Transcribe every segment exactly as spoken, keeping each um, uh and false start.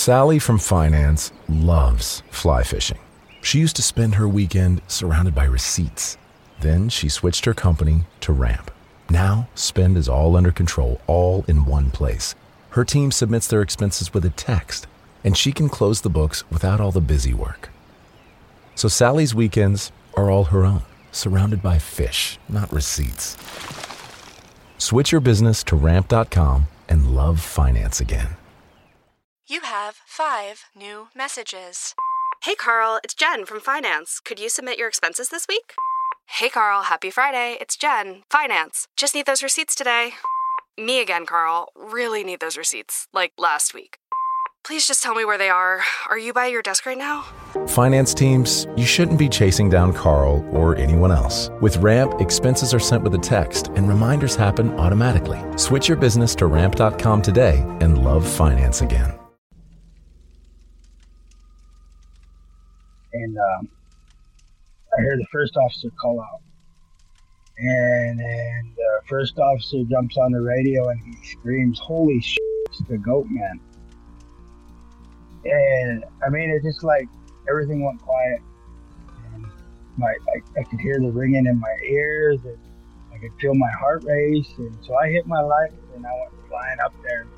Sally from finance loves fly fishing. She used to spend her weekend surrounded by receipts. Then she switched her company to Ramp. Now, spend is all under control, all in one place. Her team submits their expenses with a text, and she can close the books without all the busy work. So Sally's weekends are all her own, surrounded by fish, not receipts. Switch your business to ramp dot com and love finance again. You have five new messages. Hey Carl, it's Jen from Finance. Could you submit your expenses this week? Hey Carl, happy Friday. It's Jen, Finance. Just need those receipts today. Me again, Carl. Really need those receipts, like last week. Please just tell me where they are. Are you by your desk right now? Finance teams, you shouldn't be chasing down Carl or anyone else. With Ramp, expenses are sent with a text and reminders happen automatically. Switch your business to ramp dot com today and love finance again. And um, I heard the first officer call out. And then the first officer jumps on the radio and he screams, "Holy shit, it's the goat man." And I mean, it's just like everything went quiet. And my I, I could hear the ringing in my ears and I could feel my heart race. And so I hit my light and I went flying up there.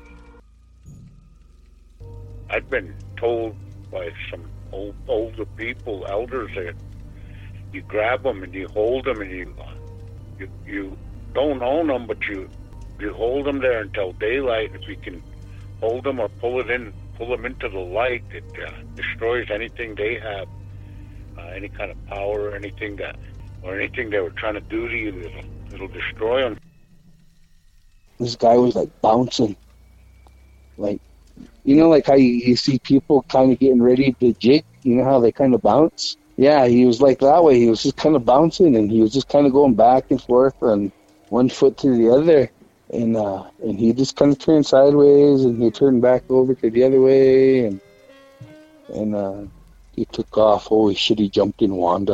I've been told by some old, older people, elders, that you grab them and you hold them and you you, you don't own them, but you you hold them there until daylight. If you can hold them or pull it in, pull them into the light, it uh, destroys anything they have, uh, any kind of power or anything that, or anything they were trying to do to you. It'll, it'll destroy them. This guy was like bouncing, like, you know, like how you, you see people kind of getting ready to jig, you know how they kind of bounce? Yeah, he was like that way. He was just kind of bouncing, and he was just kind of going back and forth on one foot to the other. And uh, and he just kind of turned sideways, and he turned back over to the other way, and and uh, he took off. Holy shit, he jumped in Wanda.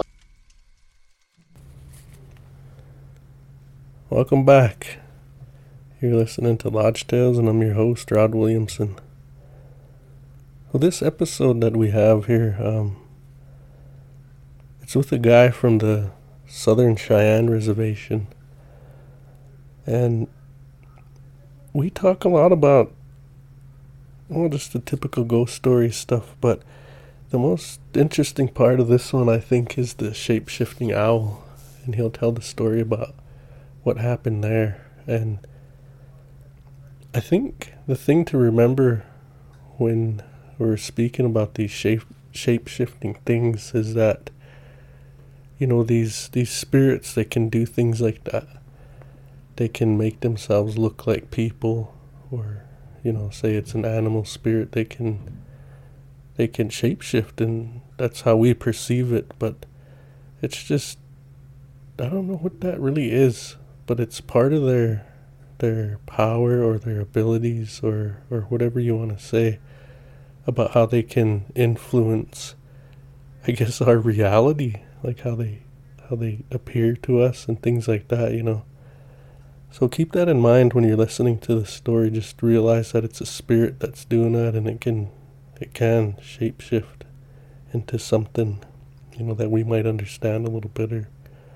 Welcome back. You're listening to Lodge Tales, and I'm your host, Rod Williamson. Well, this episode that we have here, um, it's with a guy from the Southern Cheyenne Reservation. And we talk a lot about, well, just the typical ghost story stuff, but the most interesting part of this one, I think, is the shape-shifting owl. And he'll tell the story about what happened there. And I think the thing to remember when we're speaking about these shape shape-shifting things is that, you know, these these spirits, they can do things like that. They can make themselves look like people, or, you know, say it's an animal spirit. They can they can shapeshift, and that's how we perceive it. But it's just, I don't know what that really is, but it's part of their their power or their abilities, or, or whatever you want to say, about how they can influence, I guess, our reality, like how they how they appear to us and things like that, you know. So keep that in mind when you're listening to the story. Just realize that it's a spirit that's doing that, and it can it can shapeshift into something, you know, that we might understand a little better.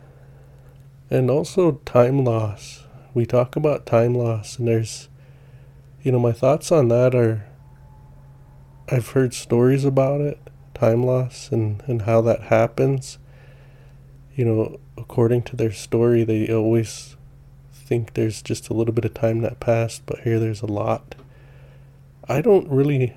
And also time loss. We talk about time loss, and there's, you know, my thoughts on that are, I've heard stories about it, time loss, and, and how that happens. You know, according to their story, they always think there's just a little bit of time that passed, but here there's a lot. I don't really,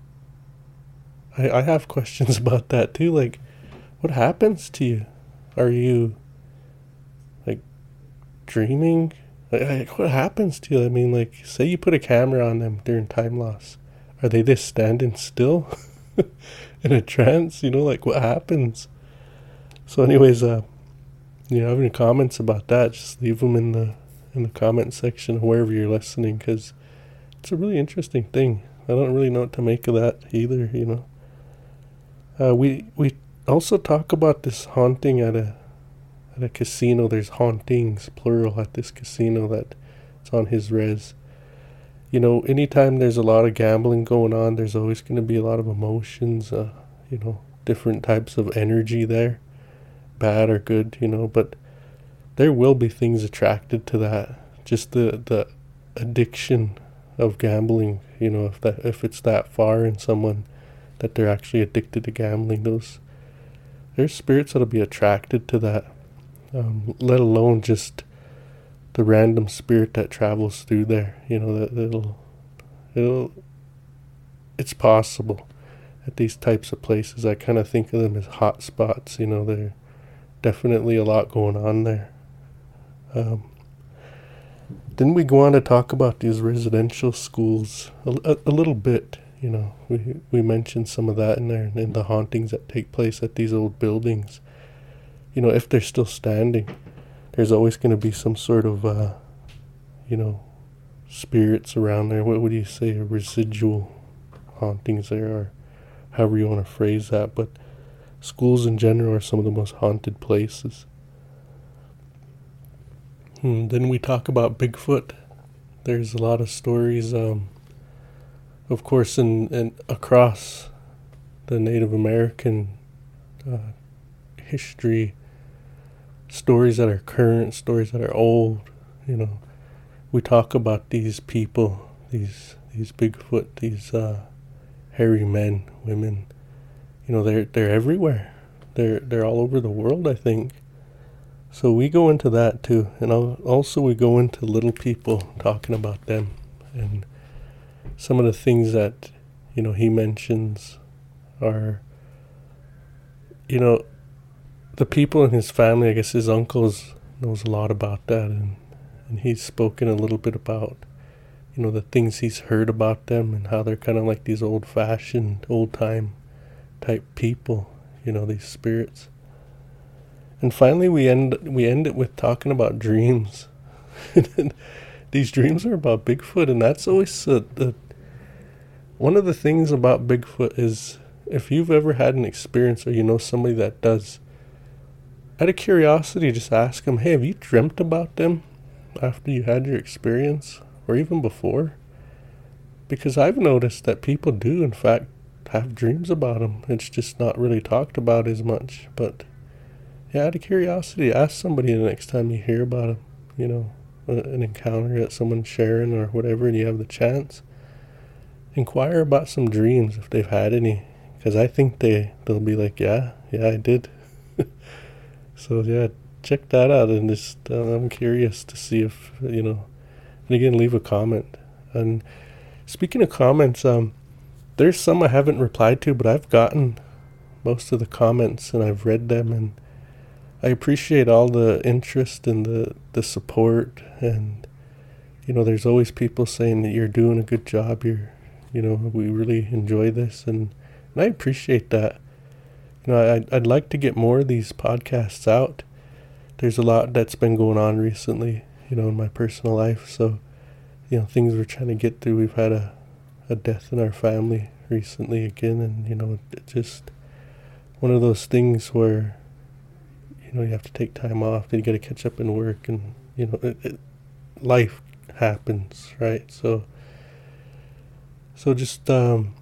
I, I have questions about that too. Like, what happens to you? Are you, like, dreaming? Like, what happens to you? I mean, like, say you put a camera on them during time loss. Are they just standing still in a trance? You know, like, what happens? So anyways, uh, you know, have any comments about that, just leave them in the in the comment section wherever you're listening, because it's a really interesting thing. I don't really know what to make of that either, you know. Uh, we we also talk about this haunting at a at a casino. There's hauntings, plural, at this casino that it's on his res. you know, anytime there's a lot of gambling going on, there's always going to be a lot of emotions, uh, you know, different types of energy there, bad or good, you know, but there will be things attracted to that. Just the, the addiction of gambling, you know, if that if it's that far in someone that they're actually addicted to gambling, those there's spirits that'll be attracted to that, um, let alone just the random spirit that travels through there, you know, that it'll it'll it's possible at these types of places. I kind of think of them as hot spots, you know, there's definitely a lot going on there. Um, then we go on to talk about these residential schools a, a, a little bit, you know, we we mentioned some of that in there, and the hauntings that take place at these old buildings. You know, if they're still standing, there's always going to be some sort of, uh, you know, spirits around there. What would you say, residual hauntings there, or however you want to phrase that, but schools in general are some of the most haunted places. Hmm, then we talk about Bigfoot. There's a lot of stories, um, of course, in, in across the Native American uh, history, stories that are current, stories that are old. You know, we talk about these people, these these Bigfoot, these uh, hairy men, women. You know, they're they're everywhere. They're they're all over the world, I think. So we go into that too, and also we go into little people, talking about them, and some of the things that, you know, he mentions are, you know, the people in his family. I guess his uncles knows a lot about that, and and he's spoken a little bit about, you know, the things he's heard about them and how they're kind of like these old-fashioned, old-time type people, you know, these spirits. And finally, we end we end it with talking about dreams. These dreams are about Bigfoot, and that's always uh, the one of the things about Bigfoot is, if you've ever had an experience or you know somebody that does, out of curiosity, just ask them, hey, have you dreamt about them after you had your experience, or even before? Because I've noticed that people do, in fact, have dreams about them. It's just not really talked about as much, but yeah, out of curiosity, ask somebody the next time you hear about them, you know, an encounter that someone's sharing or whatever, and you have the chance. Inquire about some dreams if they've had any, because I think they, they'll be like, yeah, yeah, I did. So, yeah, check that out, and just, uh, I'm curious to see if, you know, and again, leave a comment. And speaking of comments, um, there's some I haven't replied to, but I've gotten most of the comments, and I've read them, and I appreciate all the interest and the, the support, and, you know, there's always people saying that you're doing a good job, you're, you know, we really enjoy this, and, and I appreciate that. You know, I'd, I'd like to get more of these podcasts out. There's a lot that's been going on recently, you know, in my personal life, so, you know, things we're trying to get through. We've had a, a death in our family recently again, and, you know, it's just one of those things where, you know, you have to take time off, and you got to catch up in work, and, you know, it, it, life happens, right? So, so just, um,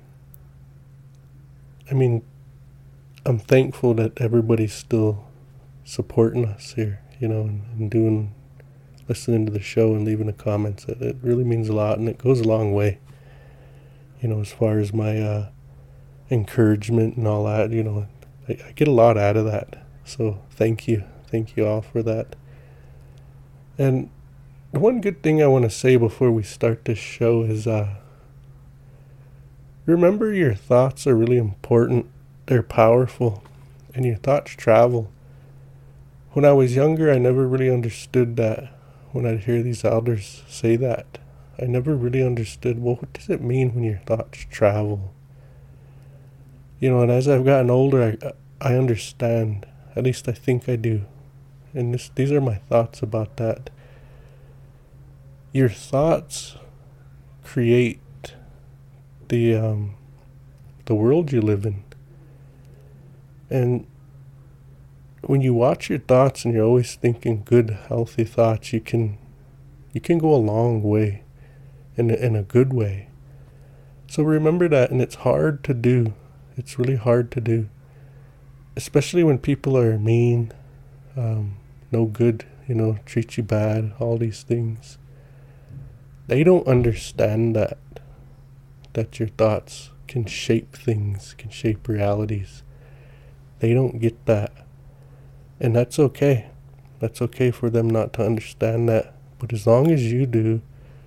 I mean, I'm thankful that everybody's still supporting us here, you know, and, and doing, listening to the show and leaving the comments. It, it really means a lot, and it goes a long way, you know, as far as my, uh, encouragement and all that, you know, I, I get a lot out of that. So thank you. Thank you all for that. And one good thing I want to say before we start this show is, uh, remember, your thoughts are really important. They're powerful, and your thoughts travel. When I was younger, I never really understood that. When I'd hear these elders say that, I never really understood, well, what does it mean when your thoughts travel? You know, and as I've gotten older, I, I understand. At least I think I do. And this, these are my thoughts about that. Your thoughts create the um, the world you live in. And when you watch your thoughts and you're always thinking good, healthy thoughts, you can you can go a long way. in a, in a good way. So remember that, and it's hard to do. It's really hard to do, especially when people are mean, um, no good, you know, treat you bad, all these things. They don't understand that, that your thoughts can shape things, can shape realities. They don't get that. And that's okay. That's okay for them not to understand that. But as long as you do,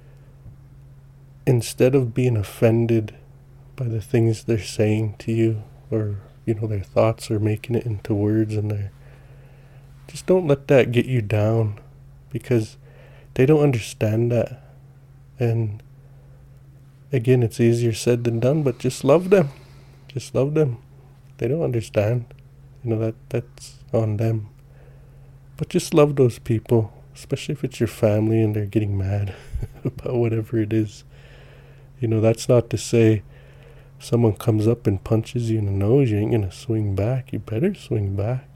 instead of being offended by the things they're saying to you, or, you know, their thoughts, or making it into words, and their, just don't let that get you down, because they don't understand that. And again, it's easier said than done, but just love them. Just love them. They don't understand. You know, that that's on them. But just love those people, especially if it's your family and they're getting mad about whatever it is. You know, that's not to say if someone comes up and punches you in the nose, you ain't going to swing back. You better swing back.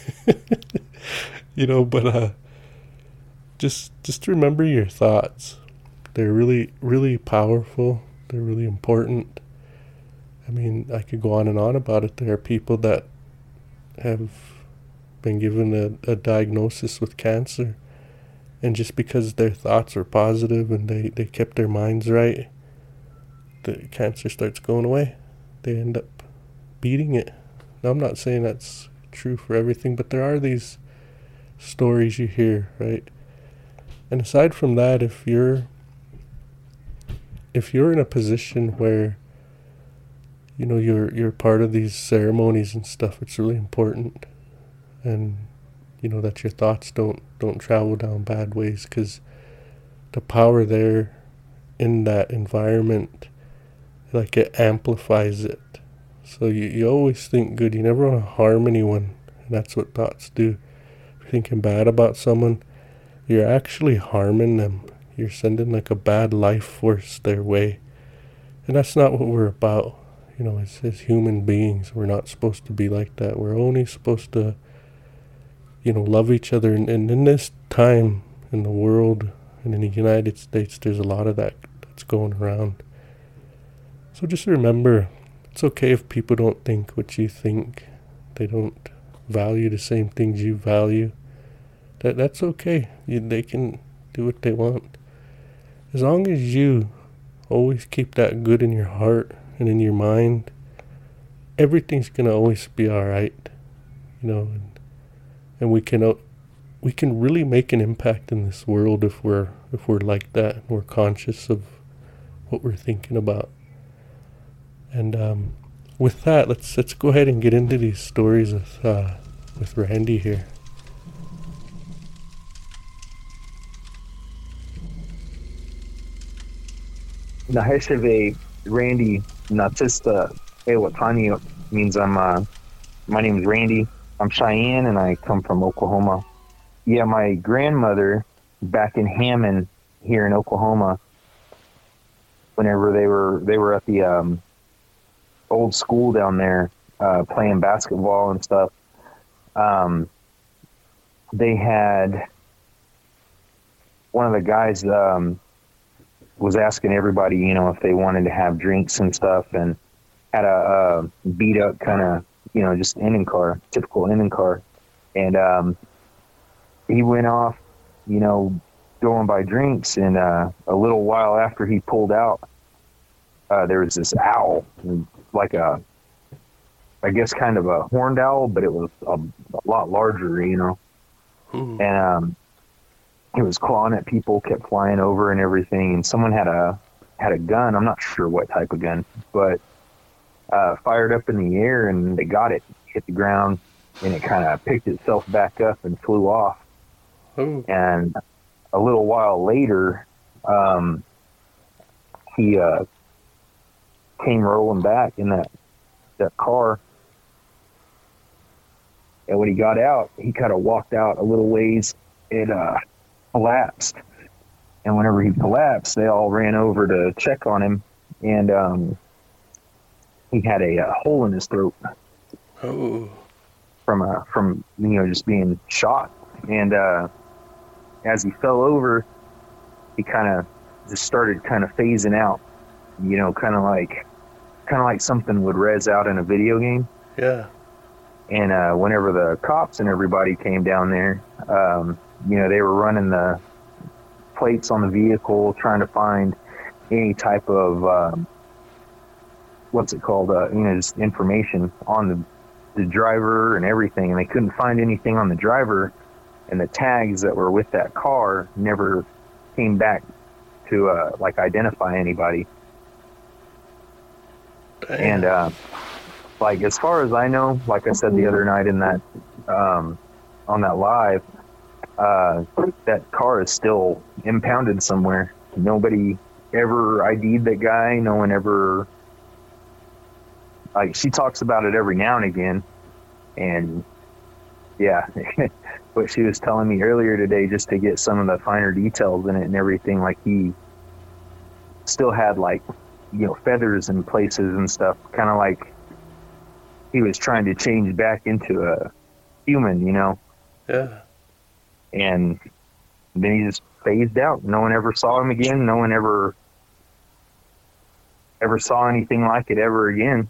You know, but uh, just just remember your thoughts. They're really, really powerful. They're really important. I mean, I could go on and on about it. There are people that have been given a, a diagnosis with cancer, and just because their thoughts are positive and they, they kept their minds right, the cancer starts going away. They end up beating it. Now, I'm not saying that's true for everything, but there are these stories you hear, right? And aside from that, if you're if you're in a position where, you know, you're you're part of these ceremonies and stuff, it's really important, and you know, that your thoughts don't don't travel down bad ways, because the power there in that environment, like, it amplifies it. So you, you always think good. You never want to harm anyone, and that's what thoughts do. If you're thinking bad about someone, you're actually harming them. You're sending like a bad life force their way. And that's not what we're about. You know, as, as human beings, we're not supposed to be like that. We're only supposed to, you know, love each other. And, and in this time in the world and in the United States, there's a lot of that that's going around. So just remember, it's okay if people don't think what you think. They don't value the same things you value. That That's okay. You, they can do what they want. As long as you always keep that good in your heart and in your mind, everything's going to always be all right. You know, and, and we can we can really make an impact in this world if we're if we're like that, and we're conscious of what we're thinking about. And um, with that, let's let's go ahead and get into these stories with uh, with Randy here. Nahesheve Randy Natista Ewatani means I'm, uh, my name is Randy. I'm Cheyenne and I come from Oklahoma. Yeah, my grandmother back in Hammond here in Oklahoma, whenever they were, they were at the, um, old school down there, uh, playing basketball and stuff. Um, they had one of the guys, um, was asking everybody, you know, if they wanted to have drinks and stuff, and had a, a beat up kind of, you know, just Indian car, typical Indian car. And um, he went off, you know, going by drinks. And uh, a little while after he pulled out, uh, there was this owl, like a, I guess kind of a horned owl, but it was a, a lot larger, you know. Mm. And um, he was clawing at people, kept flying over and everything. And someone had a had a gun. I'm not sure what type of gun, but uh, fired up in the air, and they got it, hit the ground, and it kind of picked itself back up and flew off. Ooh. And a little while later, um, he uh, came rolling back in that that car. And when he got out, he kind of walked out a little ways. It uh, collapsed. And whenever he collapsed, they all ran over to check on him. And um, he had a, a hole in his throat. Oh. From, a, from you know, just being shot. And uh, as he fell over, he kind of just started kind of phasing out. You know, kind of like, kind of like something would res out in a video game. Yeah. And uh, whenever the cops and everybody came down there, um, you know, they were running the plates on the vehicle, trying to find any type of um, what's it called? Uh, you know, just information on the the driver and everything, and they couldn't find anything on the driver, and the tags that were with that car never came back to uh, like identify anybody. Damn. And uh, like as far as I know, like I said the other night in that um, on that live, uh, that car is still impounded somewhere. Nobody ever I D'd that guy. No one ever. Like, she talks about it every now and again, and yeah, what she was telling me earlier today, just to get some of the finer details in it and everything, like he still had like, you know, feathers in places and stuff, kind of like he was trying to change back into a human, you know? Yeah. And then he just phased out. No one ever saw him again. No one ever, ever saw anything like it ever again.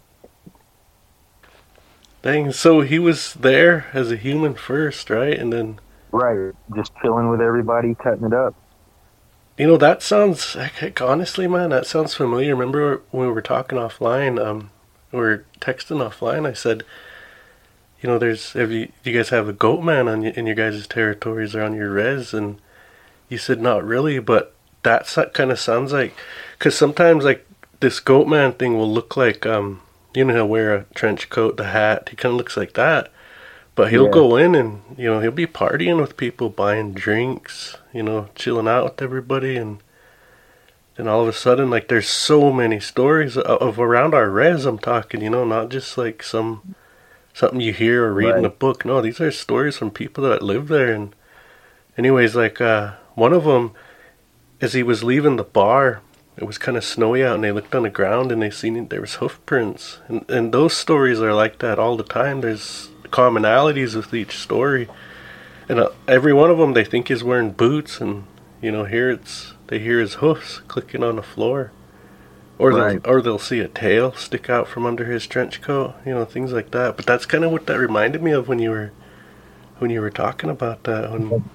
Dang, so he was there as a human first, right? And then... Right, just chilling with everybody, cutting it up. You know, that sounds... Heck, honestly, man, that sounds familiar. Remember when we were talking offline, um, we were texting offline, I said, you know, there's... Have you, do you guys have a goat man on, in your guys' territories or on your res? And you said, not really, but that kind of sounds like... Because sometimes, like, this goat man thing will look like... um. You know, he'll wear a trench coat, the hat. He kind of looks like that. But he'll yeah. go in and, you know, he'll be partying with people, buying drinks, you know, chilling out with everybody. And then all of a sudden, like, there's so many stories of, of around our res, I'm talking, you know, not just like some something you hear or read right. in a book. No, these are stories from people that live there. And anyways, like, uh, one of them, as he was leaving the bar... It was kind of snowy out, and they looked on the ground, and they seen there was hoof prints. And and those stories are like that all the time. There's commonalities with each story, and uh, every one of them they think is wearing boots, and you know here it's they hear his hoofs clicking on the floor, or right. they'll or they'll see a tail stick out from under his trench coat. You know, things like that. But that's kind of what that reminded me of when you were when you were talking about that. When,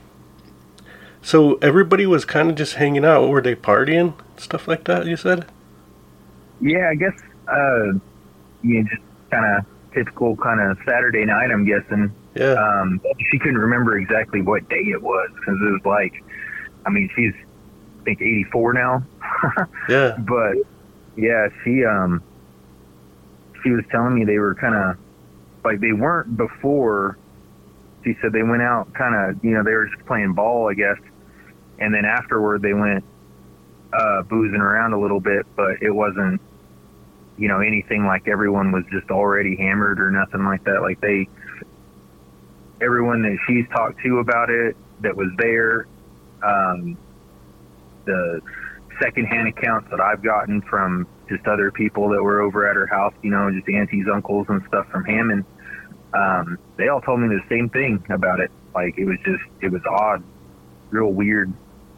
so everybody was kind of just hanging out. Were they partying? Stuff like that, you said? Yeah, I guess, uh, you know, just kind of typical kind of Saturday night, I'm guessing. Yeah. Um, she couldn't remember exactly what day it was, because it was like, I mean, she's, I think, eighty-four now. Yeah. But, yeah, she, um, she was telling me they were kind of, like, they weren't before. She said they went out kind of, you know, they were just playing ball, I guess. And then afterward, they went uh, boozing around a little bit, but it wasn't, you know, anything like everyone was just already hammered or nothing like that. Like they, everyone that she's talked to about it that was there, um, the secondhand accounts that I've gotten from just other people that were over at her house, you know, just aunties, uncles and stuff from Hammond, um, they all told me the same thing about it. Like it was just, it was odd, real weird.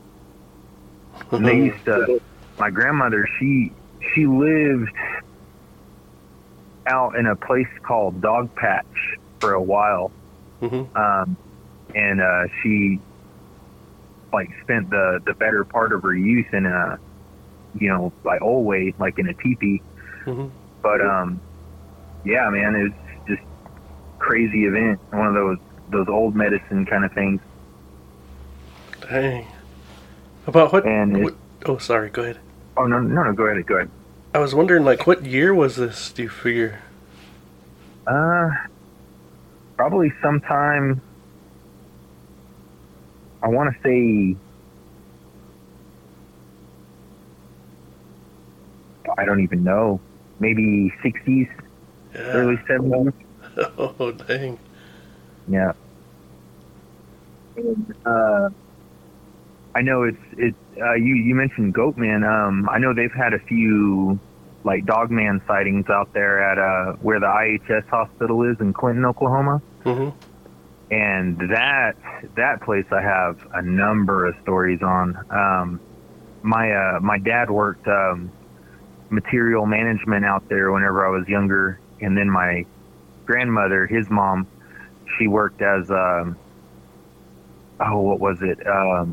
And they used to, my grandmother, she she lived out in a place called Dog Patch for a while. Mm-hmm. Um, and uh, she, like, spent the, the better part of her youth in a, you know, like, old way, like in a teepee. Mm-hmm. But, um, yeah, man, it's just crazy event. One of those, those old medicine kind of things. Dang. About what, and what? Oh, sorry. Go ahead. Oh no, no, no. Go ahead. Go ahead. I was wondering, like, what year was this? Do you figure? Uh, probably sometime. I want to say. I don't even know. Maybe sixties, yeah. Early seventies. Oh dang. Yeah. Uh. I know it's it. Uh, you you mentioned Goatman. Um, I know they've had a few like Dogman sightings out there at uh where the I H S hospital is in Clinton, Oklahoma. Mm-hmm. And that that place I have a number of stories on. Um, my uh, my dad worked um, material management out there whenever I was younger, and then my grandmother, his mom, she worked as um, oh, what was it? Um,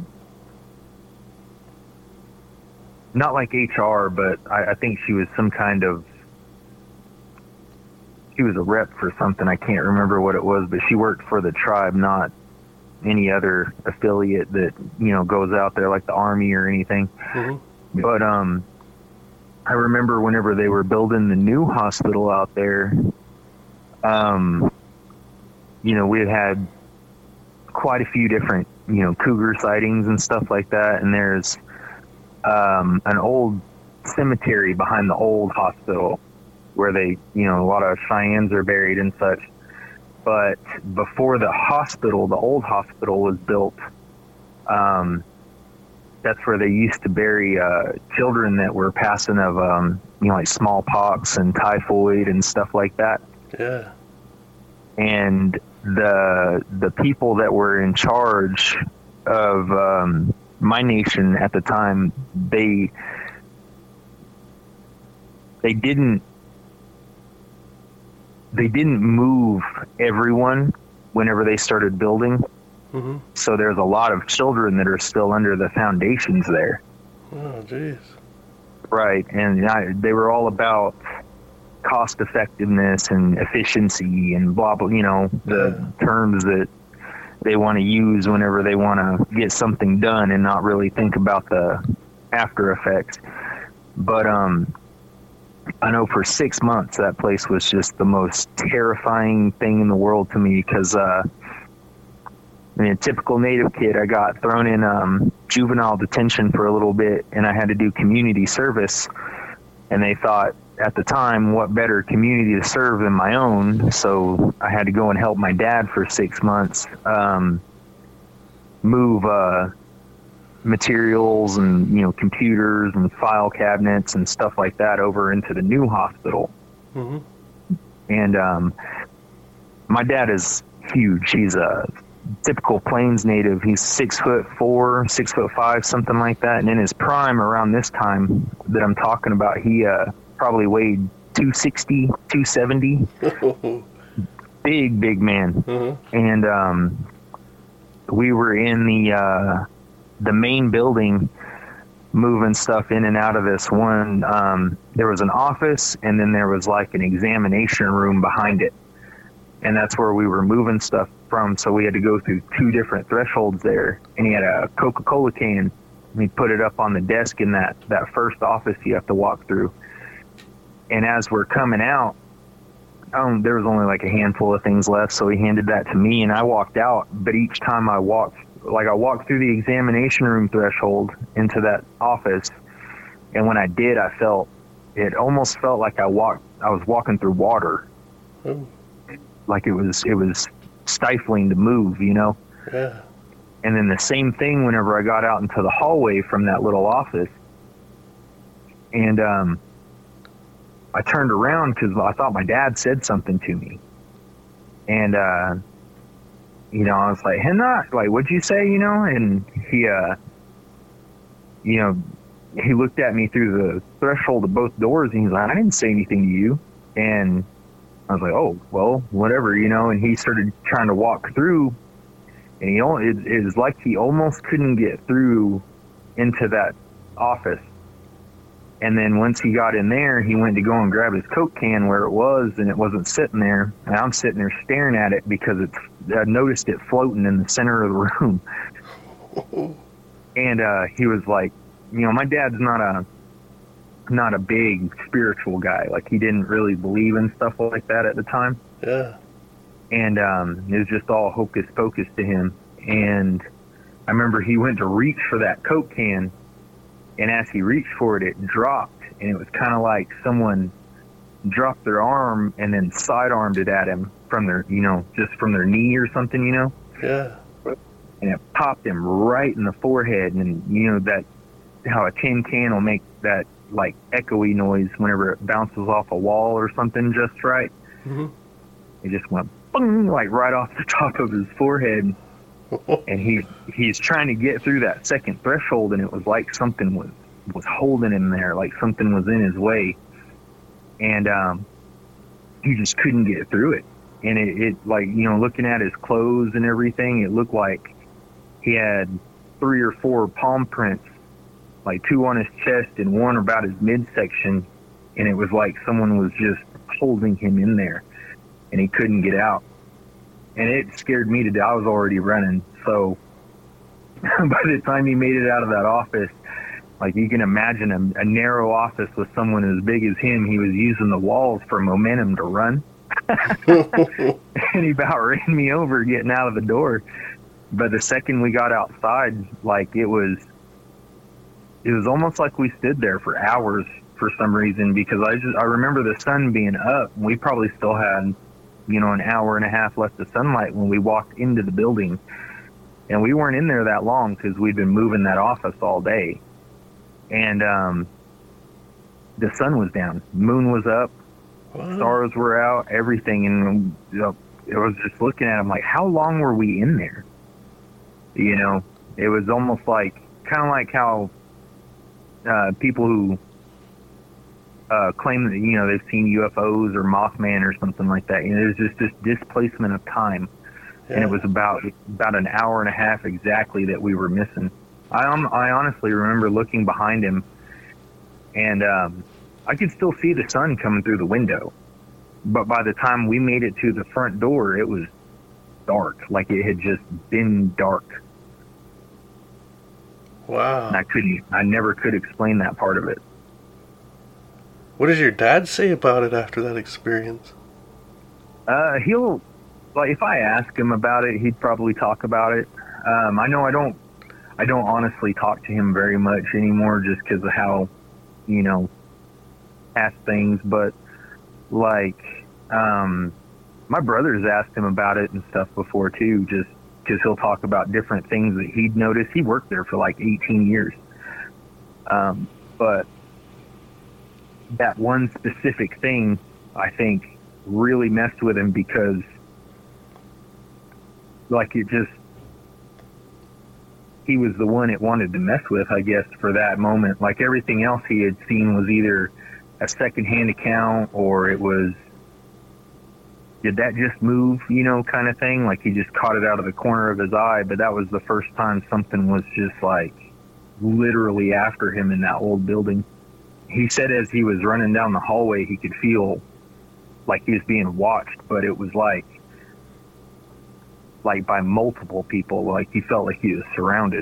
not like H R, but I, I think she was some kind of. She was a rep for something. I can't remember what it was, but she worked for the tribe, not any other affiliate that, you know, goes out there like the Army or anything. Mm-hmm. But um, I remember whenever they were building the new hospital out there, um, you know, we had had quite a few different, you know, cougar sightings and stuff like that. And there's um, an old cemetery behind the old hospital where they, you know, a lot of Cheyennes are buried and such. But before the hospital, the old hospital was built, um, that's where they used to bury uh, children that were passing of, um, you know, like smallpox and typhoid and stuff like that. Yeah. And the the people that were in charge of um, my nation at the time, they they didn't they didn't move everyone whenever they started building. Mm-hmm. So there's a lot of children that are still under the foundations there. Oh, jeez. Right, and I, they were all about cost effectiveness and efficiency and blah blah, you know, the yeah. terms that they want to use whenever they want to get something done and not really think about the after effects. But um I know for six months that place was just the most terrifying thing in the world to me, because uh I mean, a typical Native kid, I got thrown in um juvenile detention for a little bit, and I had to do community service, and they thought at the time, what better community to serve than my own? So I had to go and help my dad for six months um, move uh, materials and, you know, computers and file cabinets and stuff like that over into the new hospital. Mm-hmm. And um, my dad is huge. He's a typical Plains native. He's six foot four, six foot five, something like that. And in his prime, around this time that I'm talking about, he uh, probably weighed two sixty, two seventy. Big, big man. Mm-hmm. And um, we were in the uh, the main building moving stuff in and out of this one. Um, there was an office, and then there was like an examination room behind it. And that's where we were moving stuff from. So we had to go through two different thresholds there. And he had a Coca-Cola can. And he put it up on the desk in that, that first office you have to walk through. And as we're coming out, um, there was only like a handful of things left. So he handed that to me, and I walked out. But each time I walked, like I walked through the examination room threshold into that office. And when I did, I felt, it almost felt like I walked, I was walking through water. Oh. Like it was, it was stifling to move, you know? Yeah. And then the same thing whenever I got out into the hallway from that little office. And um, I turned around because I thought my dad said something to me. And, uh, you know, I was like, Henna, like, what'd you say, you know? And he, uh, you know, he looked at me through the threshold of both doors, and he's like, I didn't say anything to you. And I was like, oh, well, whatever, you know, and he started trying to walk through, and he only, it, it was like he almost couldn't get through into that office. And then once he got in there, he went to go and grab his Coke can where it was, and it wasn't sitting there. And I'm sitting there staring at it because it's, I noticed it floating in the center of the room. And uh, he was like, you know, my dad's not a, not a big spiritual guy. Like, he didn't really believe in stuff like that at the time. Yeah. And um, it was just all hocus pocus to him. And I remember he went to reach for that Coke can, and as he reached for it, it dropped. And it was kind of like someone dropped their arm and then sidearmed it at him from their, you know, just from their knee or something, you know? Yeah. And it popped him right in the forehead. And, you know, that, how a tin can will make that, like, echoey noise whenever it bounces off a wall or something just right. Mm-hmm. It just went boom, like right off the top of his forehead. and he he's trying to get through that second threshold, and it was like something was was holding him there, like something was in his way, and um, he just couldn't get through it. And it, it like, you know, looking at his clothes and everything, it looked like he had three or four palm prints, like two on his chest and one about his midsection, and it was like someone was just holding him in there, and he couldn't get out. And it scared me to death. I was already running, so by the time he made it out of that office, like you can imagine a, a narrow office with someone as big as him, he was using the walls for momentum to run. And he about ran me over getting out of the door. But the second we got outside, like it was, it was almost like we stood there for hours for some reason, because I just, I remember the sun being up, and we probably still had, you know, an hour and a half left of sunlight when we walked into the building. And we weren't in there that long because we'd been moving that office all day. And um, the sun was down, moon was up, wow. Stars were out, everything. And you know, it was just looking at him like, how long were we in there? You know, it was almost like, kind of like how uh, people who uh, claim that, you know, they've seen U F Os or Mothman or something like that. You know, there's just this displacement of time. Yeah. And it was about about an hour and a half exactly that we were missing. I, um, I honestly remember looking behind him, and um, I could still see the sun coming through the window. But by the time we made it to the front door, it was dark, like it had just been dark. Wow. And I couldn't, I never could explain that part of it. What does your dad say about it after that experience? Uh, he'll, like, if I ask him about it, he'd probably talk about it. Um, I know I don't, I don't honestly talk to him very much anymore just because of how, you know, past things. But, like, um, my brother's asked him about it and stuff before, too, just because he'll talk about different things that he'd noticed. He worked there for, like, eighteen years. Um, but that one specific thing, I think, really messed with him because, like, it just, he was the one it wanted to mess with, I guess, for that moment. Like, everything else he had seen was either a secondhand account or it was, did that just move, you know, kind of thing. Like, he just caught it out of the corner of his eye. But that was the first time something was just, like, literally after him in that old building. He said as he was running down the hallway, he could feel like he was being watched, but it was like, like by multiple people. Like, he felt like he was surrounded.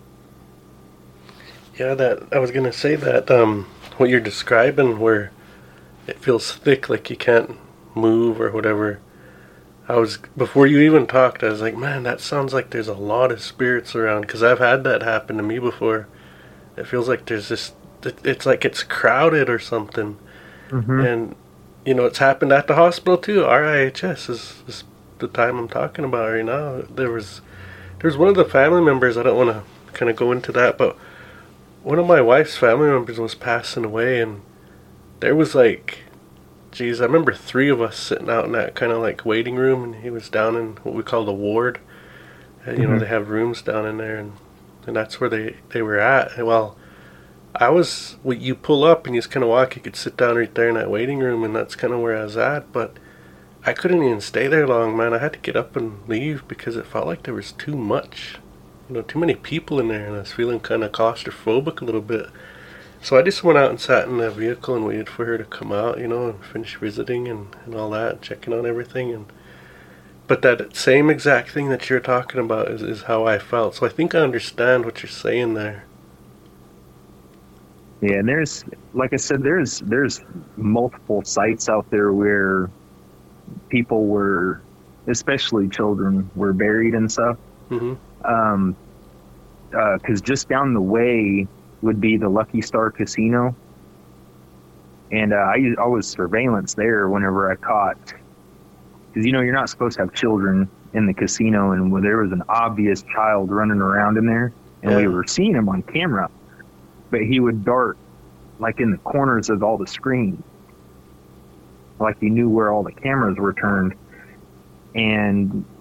Yeah, that I was gonna say that um, what you're describing, where it feels thick, like you can't move or whatever. I was, before you even talked, I was like, man, that sounds like there's a lot of spirits around, because I've had that happen to me before. It feels like there's this, it's like it's crowded or something. Mm-hmm. And you know, it's happened at the hospital too. R I H S is, is the time I'm talking about right now. There was, there was one of the family members, I don't want to kind of go into that, but one of my wife's family members was passing away, and there was like, geez, I remember three of us sitting out in that kind of like waiting room, and he was down in what we call the ward. And, you mm-hmm. know, they have rooms down in there, and, and that's where they, they were at. And, well, I was, well, you pull up and you just kind of walk, you could sit down right there in that waiting room, and that's kind of where I was at. But I couldn't even stay there long, man. I had to get up and leave because it felt like there was too much, you know, too many people in there, and I was feeling kind of claustrophobic a little bit. So I just went out and sat in the vehicle and waited for her to come out, you know, and finish visiting and, and all that, checking on everything. And but that same exact thing that you're talking about is, is how I felt. So I think I understand what you're saying there. Yeah, and there's, like I said, there's there's multiple sites out there where people were, especially children, were buried and stuff. Mm-hmm. Um, uh, 'cause just down the way would be the Lucky Star Casino, and uh, I, I was surveillance there whenever I caught, because you know you're not supposed to have children in the casino, and when there was an obvious child running around in there, and yeah. we were seeing him on camera, but he would dart like in the corners of all the screens, like he knew where all the cameras were turned. And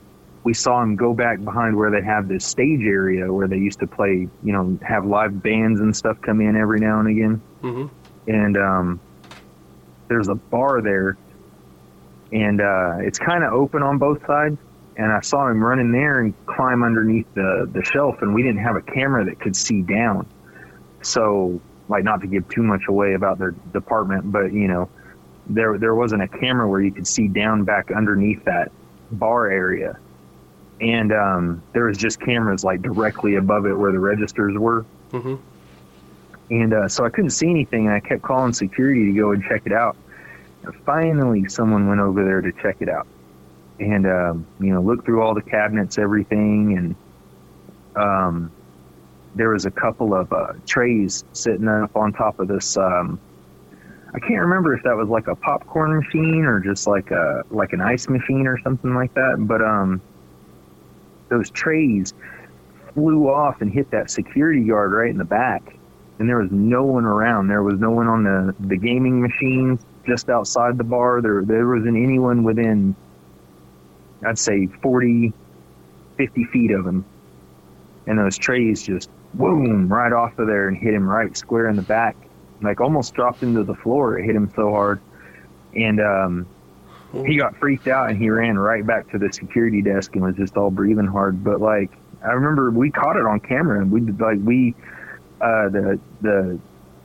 we saw him go back behind where they have this stage area where they used to play, you know, have live bands and stuff come in every now and again. Mm-hmm. And um, there's a bar there, and uh, it's kind of open on both sides. And I saw him run in there and climb underneath the, the shelf, and we didn't have a camera that could see down. So, like, not to give too much away about their department, but, you know, there there wasn't a camera where you could see down back underneath that bar area. And um, there was just cameras, like, directly above it where the registers were. Mm-hmm. And uh, so I couldn't see anything, and I kept calling security to go and check it out. And finally, someone went over there to check it out. And, um, you know, looked through all the cabinets, everything, and um, there was a couple of uh, trays sitting up on top of this. Um, I can't remember if that was like a popcorn machine or just like a like an ice machine or something like that. But um, those trays flew off and hit that security guard right in the back, and there was no one around. There was no one on the, the gaming machines just outside the bar. There there wasn't anyone within, I'd say, forty, fifty feet of him. And those trays just, boom, right off of there and hit him right square in the back. Like, almost dropped into the floor. It hit him so hard. And um, he got freaked out, and he ran right back to the security desk and was just all breathing hard. But, like, I remember we caught it on camera. And we, like, we, uh, the, the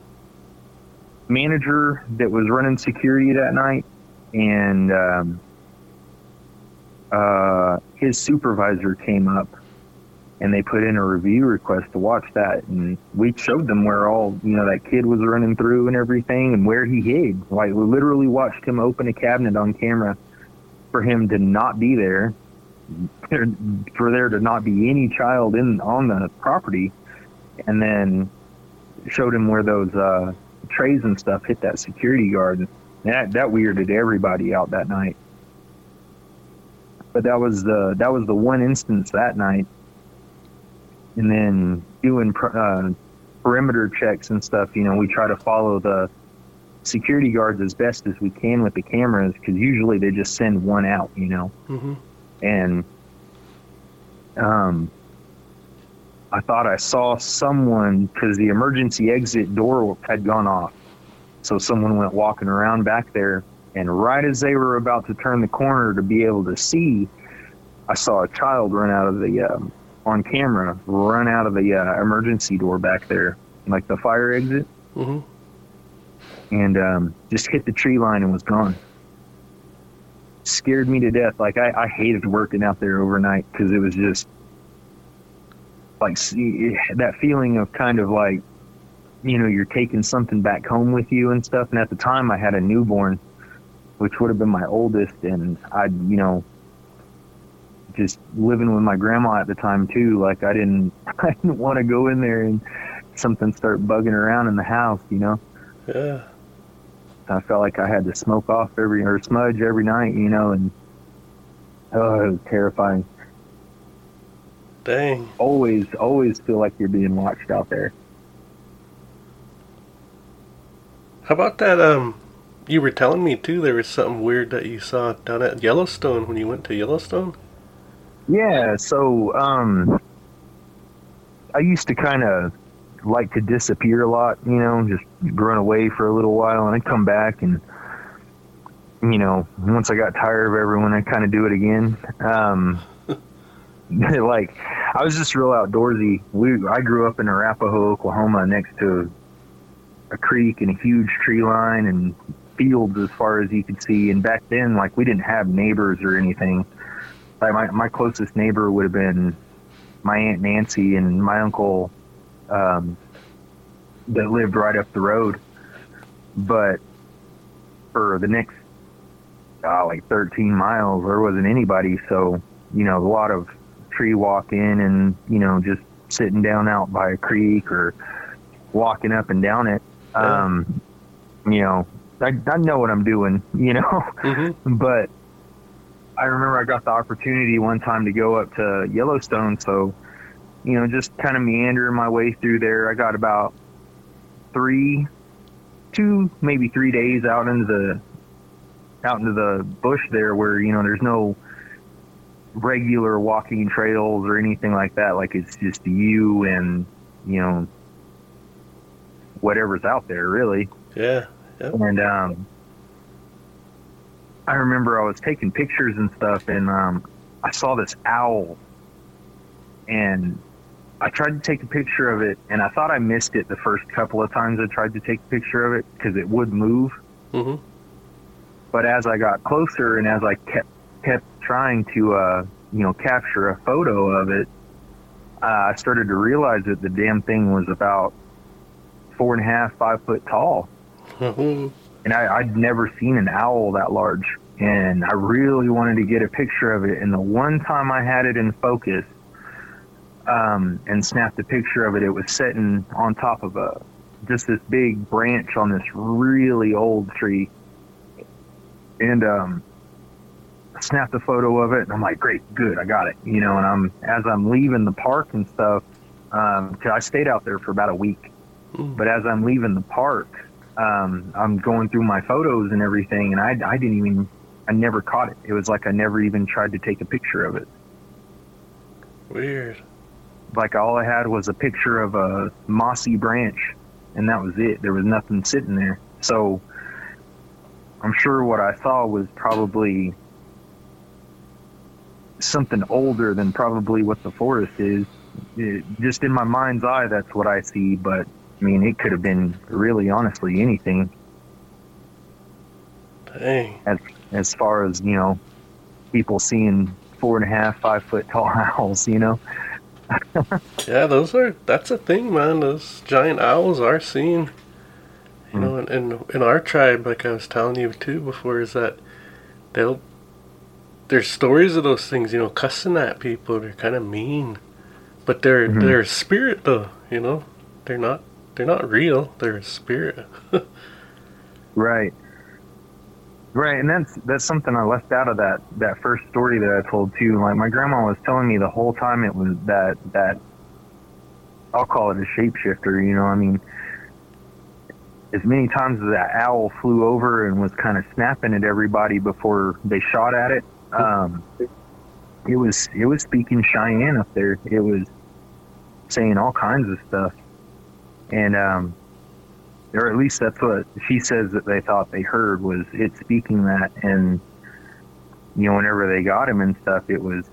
manager that was running security that night and um, uh, his supervisor came up, and they put in a review request to watch that. And we showed them where all, you know, that kid was running through and everything and where he hid. Like, we literally watched him open a cabinet on camera for him to not be there, for there to not be any child in on the property, and then showed him where those uh, trays and stuff hit that security guard. And that, that weirded everybody out that night. But that was the, that was the one instance that night. And then doing uh, perimeter checks and stuff, you know, we try to follow the security guards as best as we can with the cameras, because usually they just send one out, you know. Mm-hmm. And um, I thought I saw someone, because the emergency exit door had gone off. So someone went walking around back there, and right as they were about to turn the corner to be able to see, I saw a child run out of the... Um, on camera, run out of the uh, emergency door back there, like the fire exit, mm-hmm. and um, just hit the tree line and was gone. Scared me to death. Like, I, I hated working out there overnight, because it was just like, see, that feeling of kind of like, you know, you're taking something back home with you and stuff. And at the time I had a newborn, which would have been my oldest, and I'd, you know, just living with my grandma at the time too. Like, I didn't, I didn't want to go in there and something start bugging around in the house, you know? Yeah. I felt like I had to smoke off every, or smudge every night, you know, and oh, it was terrifying. Dang. Always, always feel like you're being watched out there. How about that, um, you were telling me too, there was something weird that you saw down at Yellowstone when you went to Yellowstone? Yeah, so um, I used to kind of like to disappear a lot, you know, just run away for a little while, and I'd come back, and, you know, once I got tired of everyone, I'd kind of do it again. Um, like, I was just real outdoorsy. We, I grew up in Arapahoe, Oklahoma, next to a creek and a huge tree line and fields as far as you could see. And back then, like, we didn't have neighbors or anything. Like, my, my closest neighbor would have been my Aunt Nancy and my uncle um, that lived right up the road. But for the next, uh, like, thirteen miles, there wasn't anybody. So, you know, a lot of tree walking and, you know, just sitting down out by a creek or walking up and down it. Um, you know, I, I know what I'm doing, you know, mm-hmm. but I remember I got the opportunity one time to go up to Yellowstone. So, you know, just kind of meandering my way through there. I got about three, two, maybe three days out into the, out into the bush there where, you know, there's no regular walking trails or anything like that. Like it's just you and, you know, whatever's out there, really. Yeah. Yep. And um, I remember I was taking pictures and stuff, and um, I saw this owl, and I tried to take a picture of it, and I thought I missed it the first couple of times I tried to take a picture of it because it would move. Mm-hmm. But as I got closer and as I kept kept trying to, uh, you know, capture a photo of it, uh, I started to realize that the damn thing was about four and a half, five foot tall. Mm-hmm. And I, I'd never seen an owl that large. And I really wanted to get a picture of it. And the one time I had it in focus um, and snapped a picture of it, it was sitting on top of a just this big branch on this really old tree. And um, I snapped a photo of it, and I'm like, great, good, I got it. You know, and I'm as I'm leaving the park and stuff, um, 'cause I stayed out there for about a week. Mm. But as I'm leaving the park, um, I'm going through my photos and everything, and I, I didn't even, I never caught it. It was like I never even tried to take a picture of it. Weird. Like all I had was a picture of a mossy branch, and that was it. There was nothing sitting there. So I'm sure what I saw was probably something older than probably what the forest is. It, just in my mind's eye, that's what I see, but I mean, it could have been really, honestly, anything. Dang. As, as far as, you know, people seeing four and a half, five foot tall owls, you know? Yeah, those are, that's a thing, man. Those giant owls are seen. You Mm. know, in, in, in our tribe, like I was telling you too before, is that they'll, there's stories of those things, you know, cussing at people. They're kind of mean. But they're, Mhm. they're a spirit, though, you know? They're not, they're not real. They're a spirit. Right. Right, and that's that's something I left out of that, that first story that I told too. Like my grandma was telling me the whole time it was that that I'll call it a shapeshifter, you know, I mean, as many times as that owl flew over and was kind of snapping at everybody before they shot at it, um, it was it was speaking Cheyenne up there. It was saying all kinds of stuff. And um or at least that's what she says that they thought they heard, was it speaking that. And, you know, whenever they got him and stuff, it was,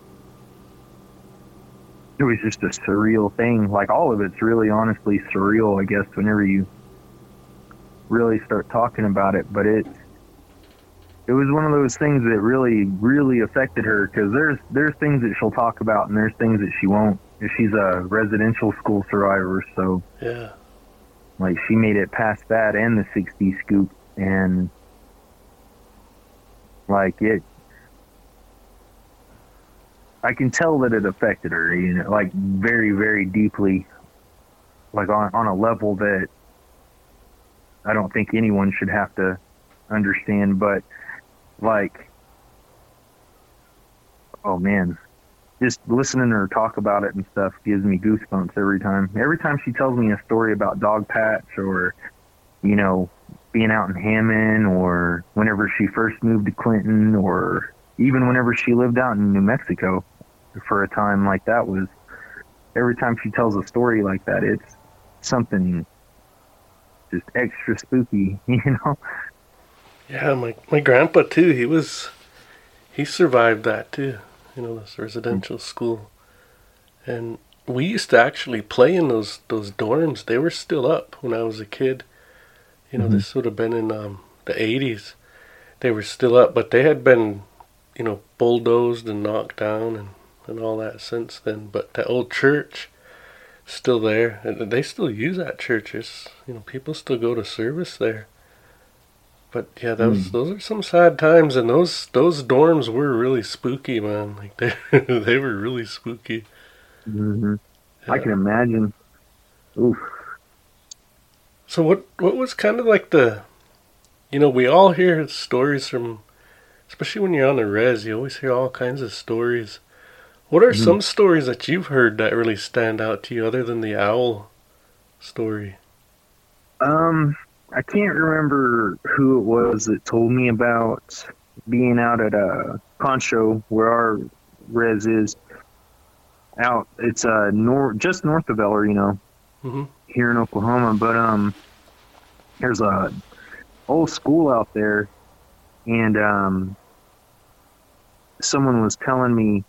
it was just a surreal thing. Like all of it's really honestly surreal, I guess, whenever you really start talking about it. But it, it was one of those things that really, really affected her, because there's, there's things that she'll talk about and there's things that she won't. She's a residential school survivor, so Yeah. like she made it past that and the sixty scoop, and like it, I can tell that it affected her, you know, like very, very deeply, like on, on a level that I don't think anyone should have to understand. But like, oh man, just listening to her talk about it and stuff gives me goosebumps every time. Every time she tells me a story about Dog Patch, or, you know, being out in Hammond, or whenever she first moved to Clinton, or even whenever she lived out in New Mexico for a time, like that was, every time she tells a story like that, it's something just extra spooky, you know? Yeah, my, my grandpa too, he was, he survived that too. You know, this residential school. And we used to actually play in those those dorms. They were still up when I was a kid. You know, mm-hmm. This would have been in um, the eighties. They were still up, but they had been, you know, bulldozed and knocked down and, and all that since then. But that old church, still there. And they still use that church. It's, you know, people still go to service there. But yeah, those mm. those are some sad times, and those those dorms were really spooky, man. Like they they were really spooky. Mm-hmm. Yeah. I can imagine. Oof. So what what was kind of like the, you know, we all hear stories from, especially when you're on the res, you always hear all kinds of stories. What are mm-hmm. some stories that you've heard that really stand out to you, other than the owl story? Um. I can't remember who it was that told me about being out at a pawn show where our res is. Out, it's uh nor just north of El Reno, mm-hmm. here in Oklahoma. But um, there's a old school out there, and um, someone was telling me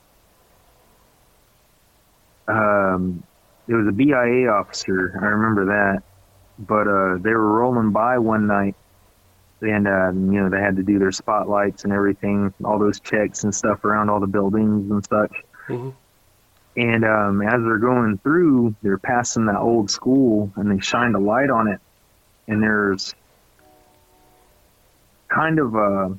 um, it was a B I A officer. I remember that, but uh, they were rolling by one night, and uh, you know, they had to do their spotlights and everything, all those checks and stuff around all the buildings and such. Mm-hmm. And um, as they're going through, they're passing that old school, and they shined a light on it. And there's kind of a,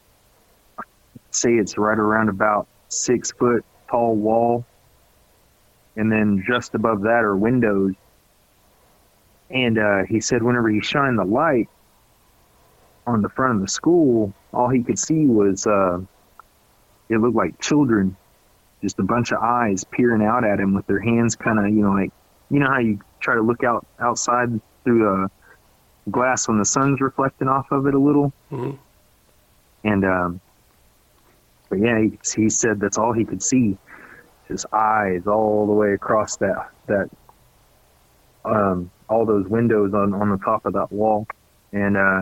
say it's right around about six foot tall wall. And then just above that are windows. And uh, he said whenever he shined the light on the front of the school, all he could see was, uh, it looked like children. Just a bunch of eyes peering out at him with their hands kind of, you know, like, you know how you try to look out outside through a glass when the sun's reflecting off of it a little? Mm-hmm. And, um, but yeah, he, he said that's all he could see. Just eyes all the way across that, that, um, all those windows on, on the top of that wall. And, uh,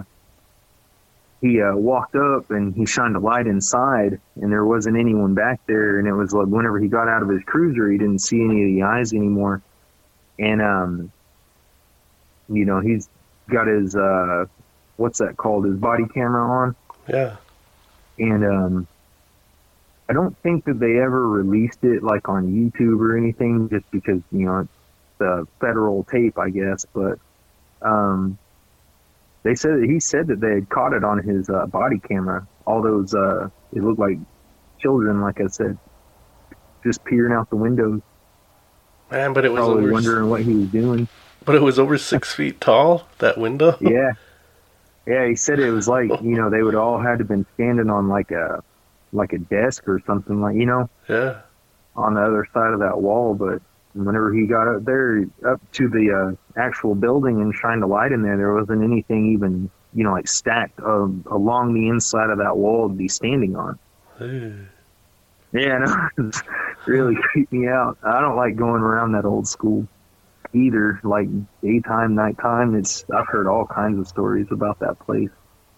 he uh, walked up and he shined a light inside, and there wasn't anyone back there. And it was like whenever he got out of his cruiser, he didn't see any of the eyes anymore. And, um, you know, he's got his, uh, what's that called? His body camera on. Yeah. And um, I don't think that they ever released it like on YouTube or anything, just because, you know, it's a federal tape, I guess. But, um, They said he said that they had caught it on his uh, body camera. All those, uh, it looked like children, like I said, just peering out the windows. Man, but it was probably over, wondering what he was doing. But it was over six feet tall, that window. Yeah, yeah. He said it was like, you know, they would all had to been standing on like a like a desk or something, like, you know, yeah, on the other side of that wall. But whenever he got up there, up to the uh, actual building and shined a light in there, there wasn't anything even, you know, like stacked uh, along the inside of that wall to be standing on. Ew. Yeah, no, it really creeped me out. I don't like going around that old school either, like daytime, nighttime. It's I've heard all kinds of stories about that place.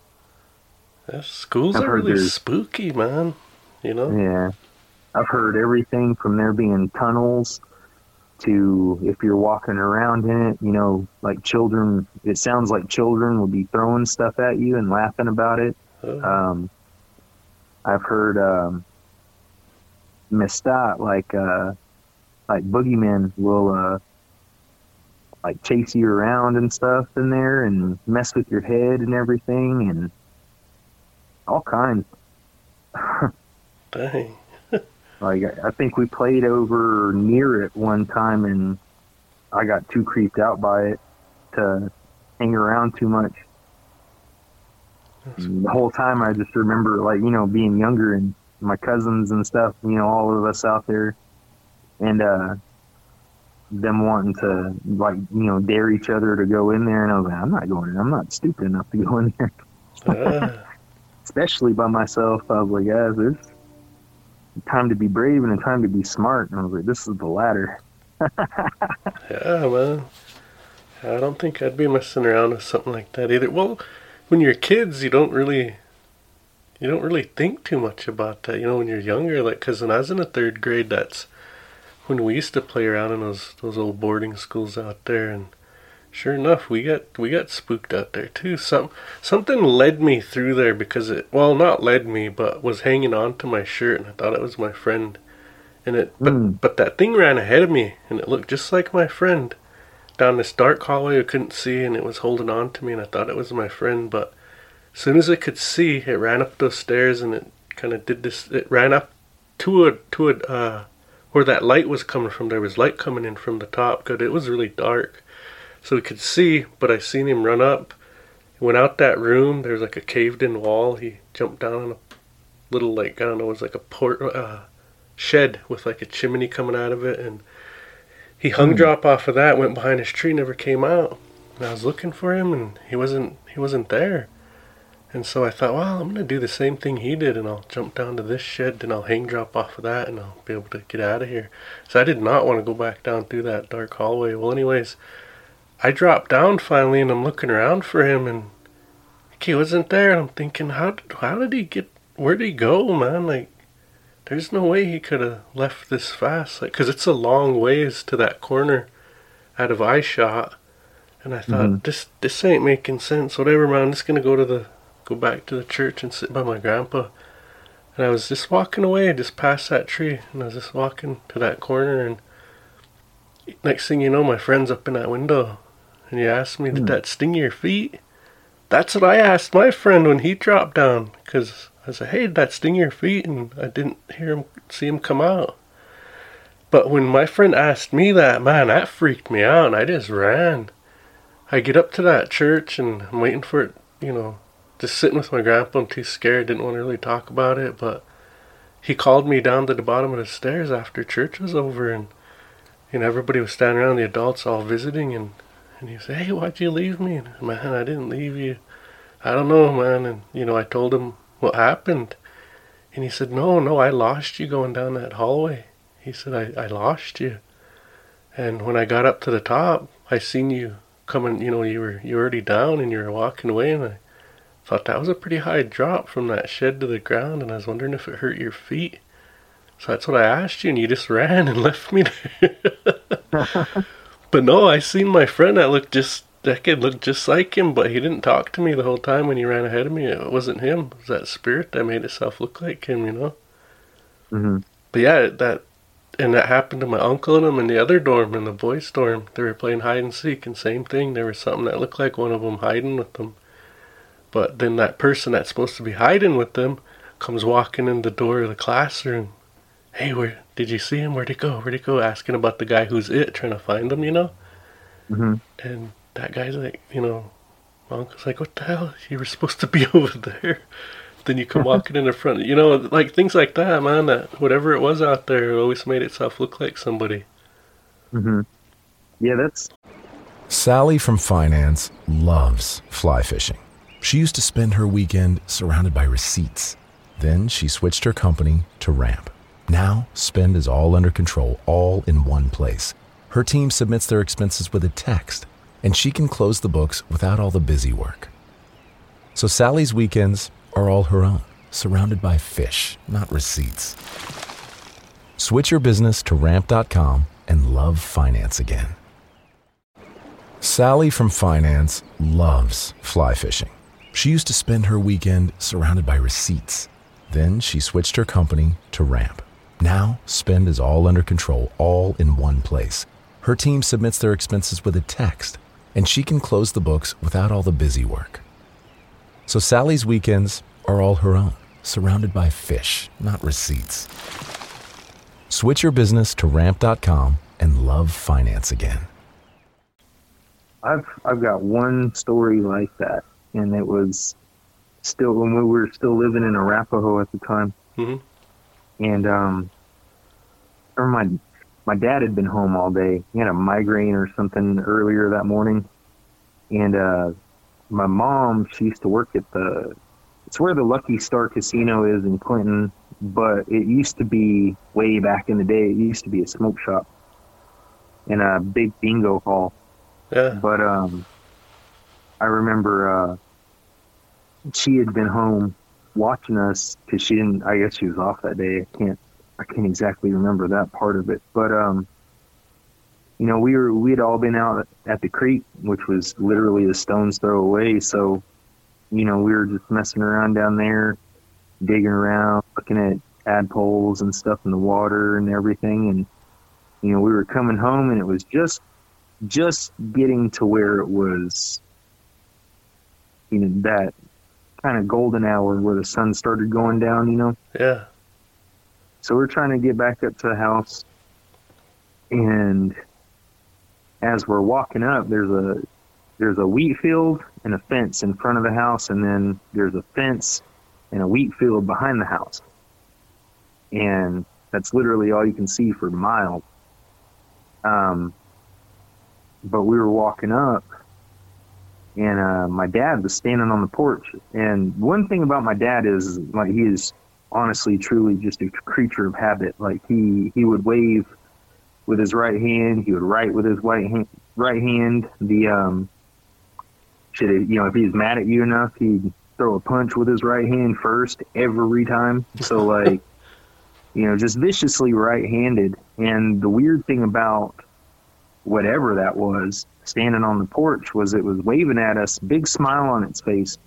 Yeah, schools I've are heard really there's- spooky, man. You know? Yeah. I've heard everything from there being tunnels to if you're walking around in it, you know, like children, it sounds like children will be throwing stuff at you and laughing about it. Oh. Um, I've heard um, Mestat, like uh, like boogeymen will uh, like chase you around and stuff in there and mess with your head and everything and all kinds. Dang. Like, I think we played over near it one time, and I got too creeped out by it to hang around too much. And the whole time, I just remember, like, you know, being younger and my cousins and stuff, you know, all of us out there, and uh, them wanting to, like, you know, dare each other to go in there, and I was like, I'm not going in. I'm not stupid enough to go in there. Ah. Especially by myself. I was like, guys, there's time to be brave and a time to be smart. And I was like, this is the latter. Yeah, man. I don't think I'd be messing around with something like that either. Well, when you're kids, you don't really, you don't really think too much about that. You know, when you're younger, like, because when I was in the third grade, that's when we used to play around in those those old boarding schools out there, and sure enough, we got we got spooked out there too. Some something led me through there because it, well, not led me, but was hanging on to my shirt, and I thought it was my friend. And it, but Mm. but that thing ran ahead of me, and it looked just like my friend down this dark hallway I couldn't see, and it was holding on to me, and I thought it was my friend. But as soon as it could see, it ran up those stairs, and it kind of did this. It ran up to a to a uh, where that light was coming from. There was light coming in from the top, because it was really dark. So we could see, but I seen him run up. He went out that room. There was like a caved-in wall. He jumped down on a little, like, I don't know, it was like a port uh, shed with like a chimney coming out of it. And he hung Mm. drop off of that, went behind his tree, never came out. And I was looking for him, and he wasn't. He wasn't there. And so I thought, well, I'm going to do the same thing he did, and I'll jump down to this shed, and I'll hang drop off of that, and I'll be able to get out of here. So I did not want to go back down through that dark hallway. Well, anyways, I dropped down finally, and I'm looking around for him, and he wasn't there. And I'm thinking, how, how did he get, where did he go, man? Like, there's no way he could have left this fast. Like, because it's a long ways to that corner out of eye shot. And I thought, mm-hmm. this this ain't making sense. Whatever, man, I'm just going to go to the, go back to the church and sit by my grandpa. And I was just walking away, just past that tree, and I was just walking to that corner, and next thing you know, my friend's up in that window, and he asked me, did mm. that sting your feet? That's what I asked my friend when he dropped down, because I said, hey, did that sting your feet? And I didn't hear him, see him come out. But when my friend asked me that, man, that freaked me out, and I just ran. I get up to that church, and I'm waiting for it, you know, just sitting with my grandpa. I'm too scared, didn't want to really talk about it, but he called me down to the bottom of the stairs after church was over, and you know, everybody was standing around, the adults all visiting, and, and he said, hey, why'd you leave me? And, man, I didn't leave you. I don't know, man. And, you know, I told him what happened, and he said, no, no, I lost you going down that hallway. He said, I, I lost you. And when I got up to the top, I seen you coming, you know, you were, you were already down, and you were walking away, and I thought that was a pretty high drop from that shed to the ground, and I was wondering if it hurt your feet. So that's what I asked you, and you just ran and left me there. But no, I seen my friend that looked just, that kid looked just like him, but he didn't talk to me the whole time when he ran ahead of me. It wasn't him. It was that spirit that made itself look like him, you know? Mm-hmm. But yeah, that, and that happened to my uncle and them in the other dorm, in the boys' dorm. They were playing hide and seek, and same thing. There was something that looked like one of them hiding with them. But then that person that's supposed to be hiding with them comes walking in the door of the classroom. Hey, where did you see him? Where'd he go? Where'd he go? Asking about the guy who's it, trying to find him, you know? Mm-hmm. And that guy's like, you know, my uncle's like, what the hell? You were supposed to be over there. Then you come walking in the front. You know, like things like that, man, that whatever it was out there, it always made itself look like somebody. Mm-hmm. Yeah, that's... Sally from finance loves fly fishing. She used to spend her weekend surrounded by receipts. Then she switched her company to Ramp. Now, spend is all under control, all in one place. Her team submits their expenses with a text, and she can close the books without all the busy work. So Sally's weekends are all her own, surrounded by fish, not receipts. Switch your business to ramp dot com and love finance again. Sally from finance loves fly fishing. She used to spend her weekend surrounded by receipts. Then she switched her company to Ramp. Now, spend is all under control, all in one place. Her team submits their expenses with a text, and she can close the books without all the busy work. So Sally's weekends are all her own, surrounded by fish, not receipts. Switch your business to ramp dot com and love finance again. I've I've got one story like that, and it was still when we were still living in Arapahoe at the time. Mm-hmm. And um, or my my dad had been home all day. He had a migraine or something earlier that morning, and uh, my mom, she used to work at the, it's where the Lucky Star Casino is in Clinton, but it used to be way back in the day. It used to be a smoke shop and a big bingo hall. Yeah. But um, I remember uh, she had been home watching us because she didn't, I guess she was off that day. I can't, I can't exactly remember that part of it. But, um, you know, we were, we had all been out at the creek, which was literally a stone's throw away. So, you know, we were just messing around down there, digging around, looking at tadpoles and stuff in the water and everything. And, you know, we were coming home and it was just, just getting to where it was, you know, that kind of golden hour where the sun started going down, you know? Yeah. So we're trying to get back up to the house, and as we're walking up, there's a there's a wheat field and a fence in front of the house, and then there's a fence and a wheat field behind the house. And that's literally all you can see for miles. Um, but we were walking up, and uh, my dad was standing on the porch. And one thing about my dad is, like, he is honestly, truly just a creature of habit. Like, he, he would wave with his right hand, he would write with his right hand. Right hand. The um, should it, you know, if he was mad at you enough, he'd throw a punch with his right hand first every time. So, like, you know, just viciously right-handed. And the weird thing about whatever that was, standing on the porch, was it was waving at us, big smile on its face.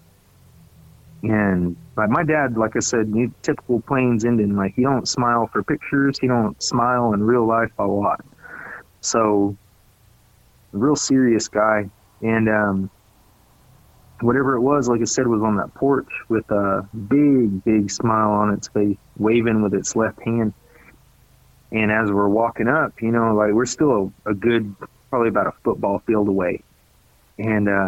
And like my dad, like I said, typical Plains Indian, like, he don't smile for pictures, he don't smile in real life a lot. So, real serious guy. And um, whatever it was, like I said, was on that porch with a big, big smile on its face, waving with its left hand. And as we're walking up, you know, like, we're still a, a good, probably about a football field away. And uh,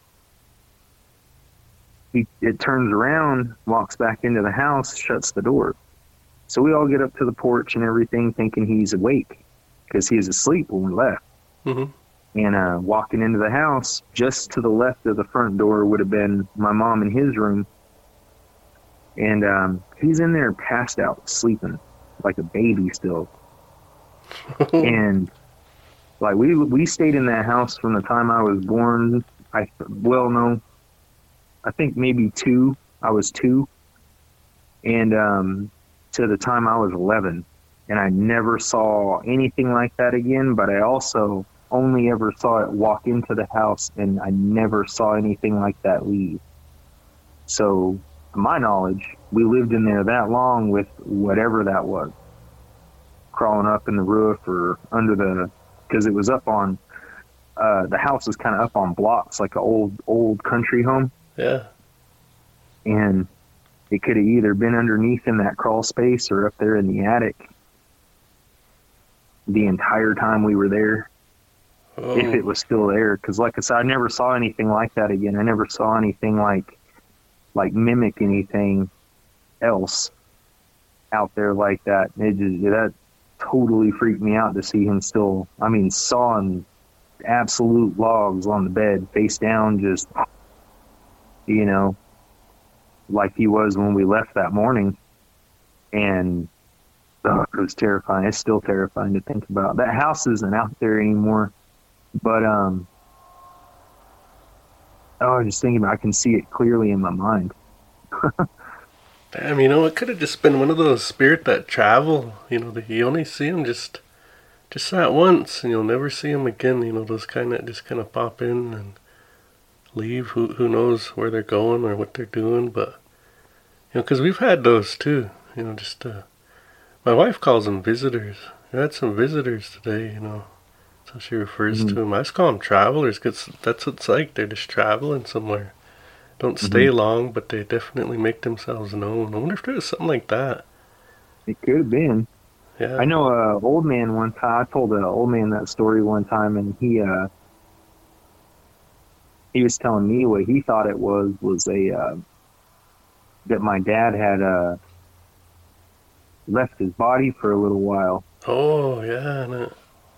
he, it turns around, walks back into the house, shuts the door. So we all get up to the porch and everything, thinking he's awake, because he was asleep when we left. Mm-hmm. And uh, walking into the house, just to the left of the front door would have been my mom in his room. And um, he's in there passed out, sleeping like a baby still. And like we we stayed in that house from the time I was born. I well no, I think maybe two. I was two, and um, to the time I was eleven, and I never saw anything like that again. But I also only ever saw it walk into the house, and I never saw anything like that leave. So, to my knowledge, we lived in there that long with whatever that was, crawling up in the roof or under the, because it was up on, uh, the house was kind of up on blocks, like an old, old country home. Yeah. And it could have either been underneath in that crawl space or up there in the attic the entire time we were there. Oh. If it was still there, because like I said, I never saw anything like that again. I never saw anything like like mimic anything else out there like that. It just, that totally freaked me out to see him still, I mean, sawing absolute logs on the bed, face down, just, you know, like he was when we left that morning. And oh, it was terrifying. It's still terrifying to think about. That house isn't out there anymore. But, um, oh, I was just thinking about it, I can see it clearly in my mind. Damn, you know, it could have just been one of those spirit that travel, you know, that you only see them just, just that once, and you'll never see them again, you know, those kind of, just kind of pop in and leave, who who knows where they're going or what they're doing, but, you know, because we've had those too, you know, just, uh, my wife calls them visitors. We had some visitors today, you know. So she refers mm-hmm. to them. I just call them travelers, because that's what it's like. They're just traveling somewhere. Don't stay mm-hmm. long, but they definitely make themselves known. I wonder if there was something like that. It could have been. Yeah. I know an old man one time, I told an old man that story one time, and he uh, he was telling me what he thought it was, was a, uh, that my dad had uh, left his body for a little while. Oh, yeah, no.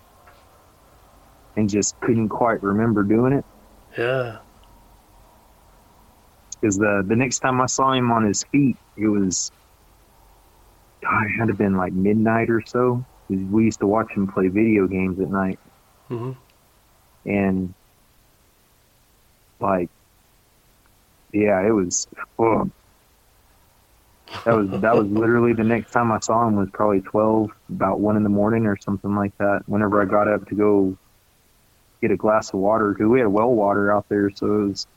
And just couldn't quite remember doing it. Yeah. Because the, the next time I saw him on his feet, it was, God, it had to have been like midnight or so. We used to watch him play video games at night. Mm-hmm. And, like, yeah, it was, oh. That was, that was literally the next time I saw him was probably twelve, about one in the morning or something like that. Whenever I got up to go get a glass of water, because we had well water out there, so it was,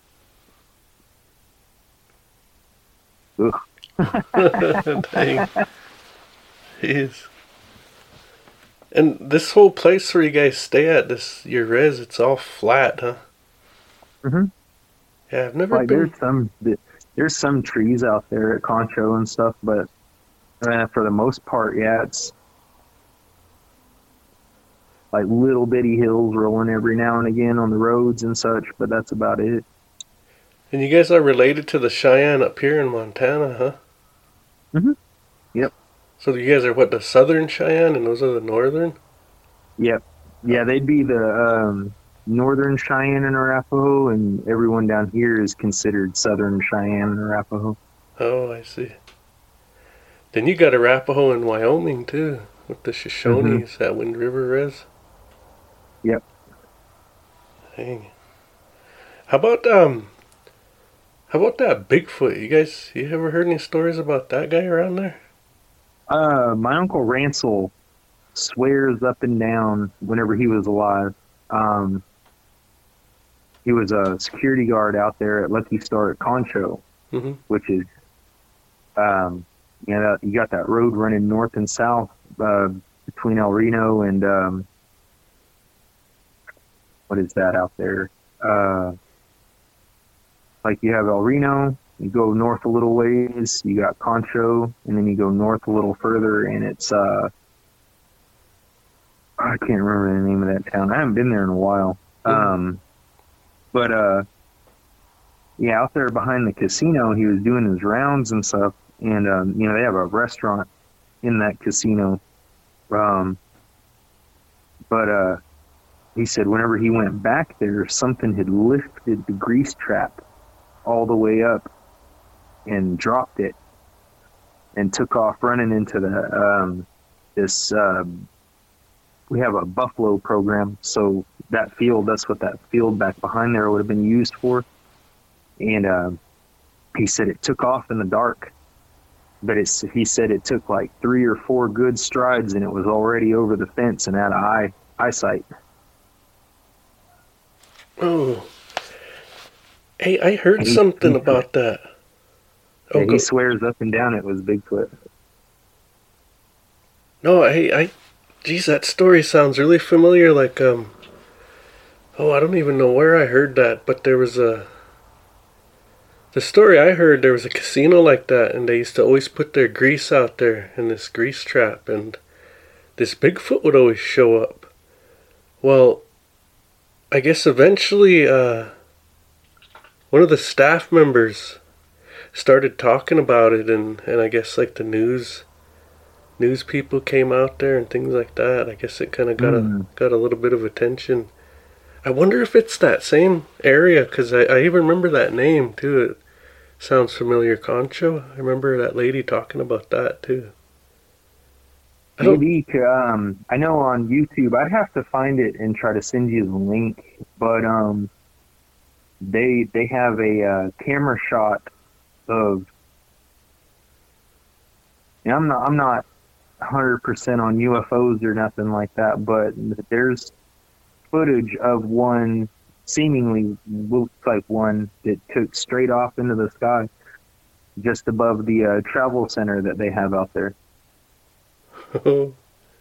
ugh. Dang. Jeez. And this whole place where you guys stay at, this your res, it's all flat, huh? Mm-hmm. Yeah, I've never like been. There's some there's some trees out there at Concho and stuff, but uh, for the most part, yeah, it's like little bitty hills rolling every now and again on the roads and such, but that's about it. And you guys are related to the Cheyenne up here in Montana, huh? Mm-hmm. Yep. So you guys are, what, the southern Cheyenne, and those are the northern? Yep. Yeah, they'd be the um, Northern Cheyenne and Arapaho, and everyone down here is considered Southern Cheyenne and Arapaho. Oh, I see. Then you got Arapaho in Wyoming too, with the Shoshones, mm-hmm. at Wind River Res. Yep. Dang. How about um? How about that Bigfoot? You guys, you ever heard any stories about that guy around there? Uh, my uncle Ransel swears up and down whenever he was alive. Um, he was a security guard out there at Lucky Star at Concho, mm-hmm. which is, um, you know, you got that road running north and south uh, between El Reno and um, what is that out there? Uh, like you have El Reno, you go north a little ways, you got Concho, and then you go north a little further, and it's uh, I can't remember the name of that town. I haven't been there in a while. Mm-hmm. Um, but uh, yeah, out there behind the casino, he was doing his rounds and stuff, and um, you know, they have a restaurant in that casino. Um, but uh, he said whenever he went back there, something had lifted the grease trap all the way up and dropped it and took off running into the um, this. Uh, we have a buffalo program, so that field, that's what that field back behind there would have been used for. And uh, he said it took off in the dark, but it's, he said it took like three or four good strides and it was already over the fence and out of eye, eyesight. Oh, hey, I heard he, something he, about that. Oh, yeah, he swears up and down it was Bigfoot. No, I, I, geez, that story sounds really familiar. Like, um, oh, I don't even know where I heard that, but there was a, the story I heard, there was a casino like that, and they used to always put their grease out there in this grease trap, and this Bigfoot would always show up. Well, I guess eventually, uh, one of the staff members started talking about it, and, and I guess like the news news people came out there and things like that. I guess it kind of got mm. a got a little bit of attention. I wonder if it's that same area, because I, I even remember that name too. It sounds familiar, Concho. I remember that lady talking about that too. I Maybe, um, I know on YouTube, I'd have to find it and try to send you the link, but um, they they have a uh, camera shot of. And I'm not I'm not one hundred percent on U F Os or nothing like that, but there's footage of one seemingly looks like one that took straight off into the sky, just above the uh, travel center that they have out there. I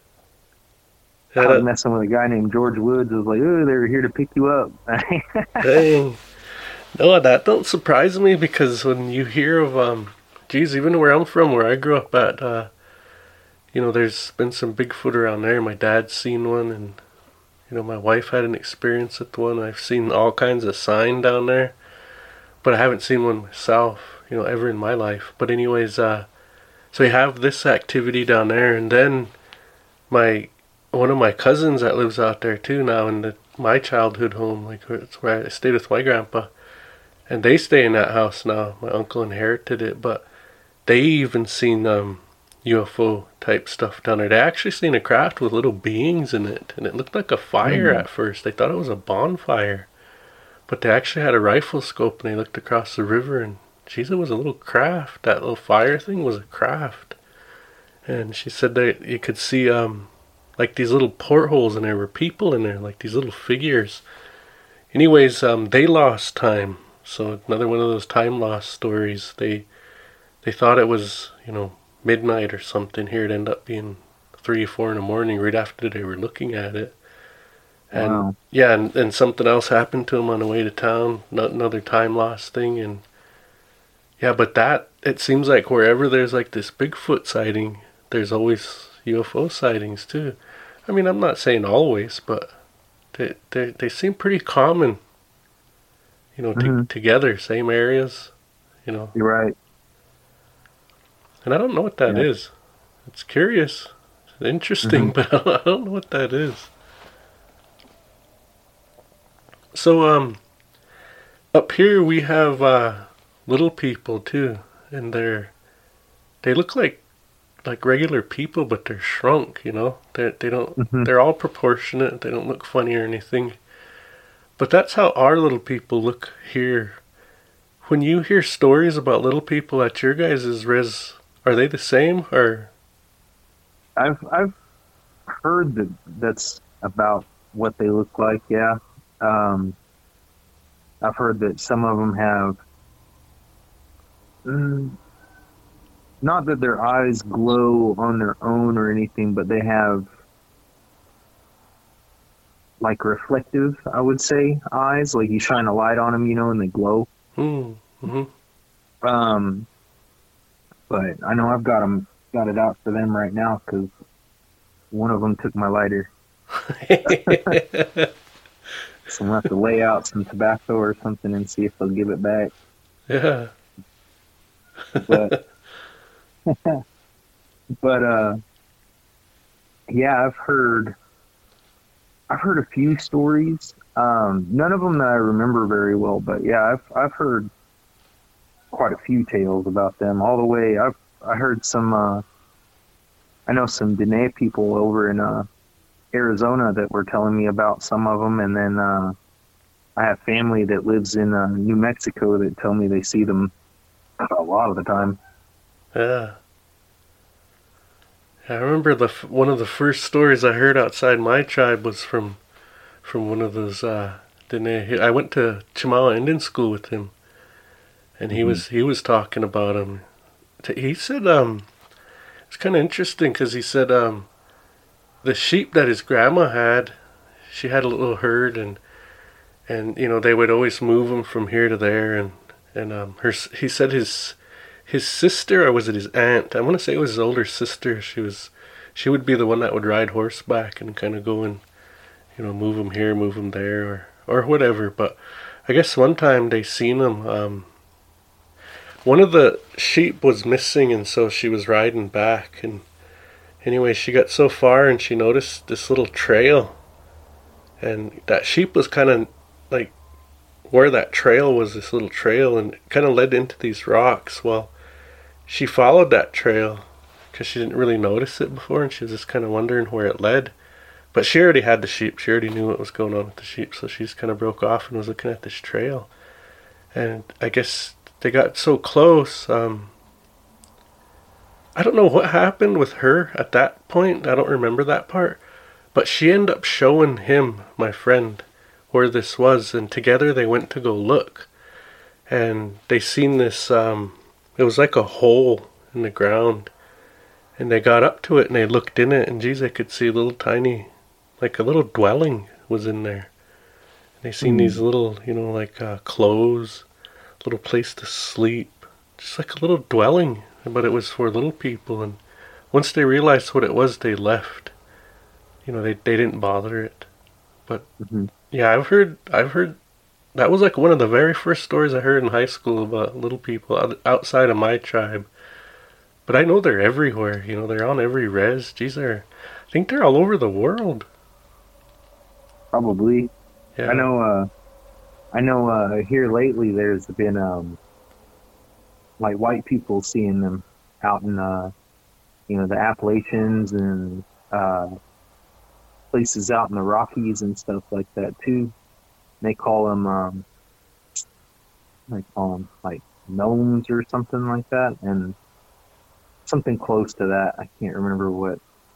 was messing with a guy named George Woods. I was like, oh, they were here to pick you up. Dang. No, that don't surprise me, because when you hear of, um, geez, even where I'm from, where I grew up at, uh, you know, there's been some Bigfoot around there. My dad's seen one, and, you know, my wife had an experience with one. I've seen all kinds of sign down there, but I haven't seen one myself, you know, ever in my life. But anyways, uh, so you have this activity down there, and then my one of my cousins that lives out there too now in the, my childhood home, like it's where I stayed with my grandpa, and they stay in that house now. My uncle inherited it, but they even seen um, U F O type stuff down there. They actually seen a craft with little beings in it, and it looked like a fire mm. at first. They thought it was a bonfire, but they actually had a rifle scope, and they looked across the river, and geez, it was a little craft. That little fire thing was a craft. And she said that you could see um, like these little portholes, and there were people in there, like these little figures. Anyways, um, they lost time. So another one of those time loss stories. They they thought it was, you know, midnight or something. Here it ended up being three or four in the morning, right after they were looking at it. And wow. yeah, and, and something else happened to them on the way to town. Another time loss thing, and yeah, but that, it seems like wherever there's like this Bigfoot sighting, there's always U F O sightings too. I mean, I'm not saying always, but they they, they seem pretty common, you know, mm-hmm. t- together, same areas, you know. You're right. And I don't know what that yeah. is. It's curious. It's interesting, mm-hmm. but I don't know what that is. So, um, up here we have uh, little people too, and they're they look like like regular people, but they're shrunk. You know, they they don't Mm-hmm. they're all proportionate. They don't look funny or anything. But that's how our little people look here. When you hear stories about little people at your guys' res, are they the same or? I've I've heard that that's about what they look like. Yeah, um, I've heard that some of them have, mm, not that their eyes glow on their own or anything, but they have like reflective, I would say, eyes. Like you shine a light on them, you know, and they glow. Mm, mm-hmm. Um, but I know I've got them got it out for them right now because one of them took my lighter. So I'm gonna have to lay out some tobacco or something and see if they'll give it back. Yeah. But but uh, yeah, I've heard I've heard a few stories. Um, none of them that I remember very well, but yeah, I've I've heard quite a few tales about them. All the way, I've I heard some. Uh, I know some Dene people over in uh, Arizona that were telling me about some of them, and then uh, I have family that lives in uh, New Mexico that tell me they see them a lot of the time. Yeah. I remember the f- one of the first stories I heard outside my tribe was from from one of those uh, Dene. I went to Chimala Indian School with him, and he Mm-hmm. was he was talking about him. He said um, it's kind of interesting because he said um, the sheep that his grandma had, she had a little herd, and and you know they would always move them from here to there, and and um, her he said his his sister, or was it his aunt? I want to say it was his older sister. She was she would be the one that would ride horseback and kind of go and you know move them here, move them there, or or whatever. But I guess one time they seen him. Um, one of the sheep was missing, and so she was riding back, and anyway, she got so far and she noticed this little trail, and that sheep was kind of like where that trail was, this little trail, and it kind of led into these rocks. Well, she followed that trail because she didn't really notice it before, and she was just kind of wondering where it led. But she already had the sheep. She already knew what was going on with the sheep, so she just kind of broke off and was looking at this trail. And I guess they got so close. Um, I don't know what happened with her at that point. I don't remember that part. But she ended up showing him, my friend, where this was. And together they went to go look. And they seen this, um, it was like a hole in the ground. And they got up to it and they looked in it. And geez, they could see a little tiny, like a little dwelling was in there. And they seen mm. these little, you know, like uh, clothes, little place to sleep. Just like a little dwelling. But it was for little people, and once they realized what it was, they left. You know, they they didn't bother it. But mm-hmm. yeah, I've heard I've heard that was like one of the very first stories I heard in high school about little people outside of my tribe. But I know they're everywhere. You know, they're on every res. Geez, they're I think they're all over the world. Probably. Yeah. I know. Uh, I know. Uh, here lately, there's been um. like white people seeing them out in, uh, you know, the Appalachians and uh, places out in the Rockies and stuff like that too. They call them, um, they call them like gnomes or something like that, and something close to that. I can't remember what.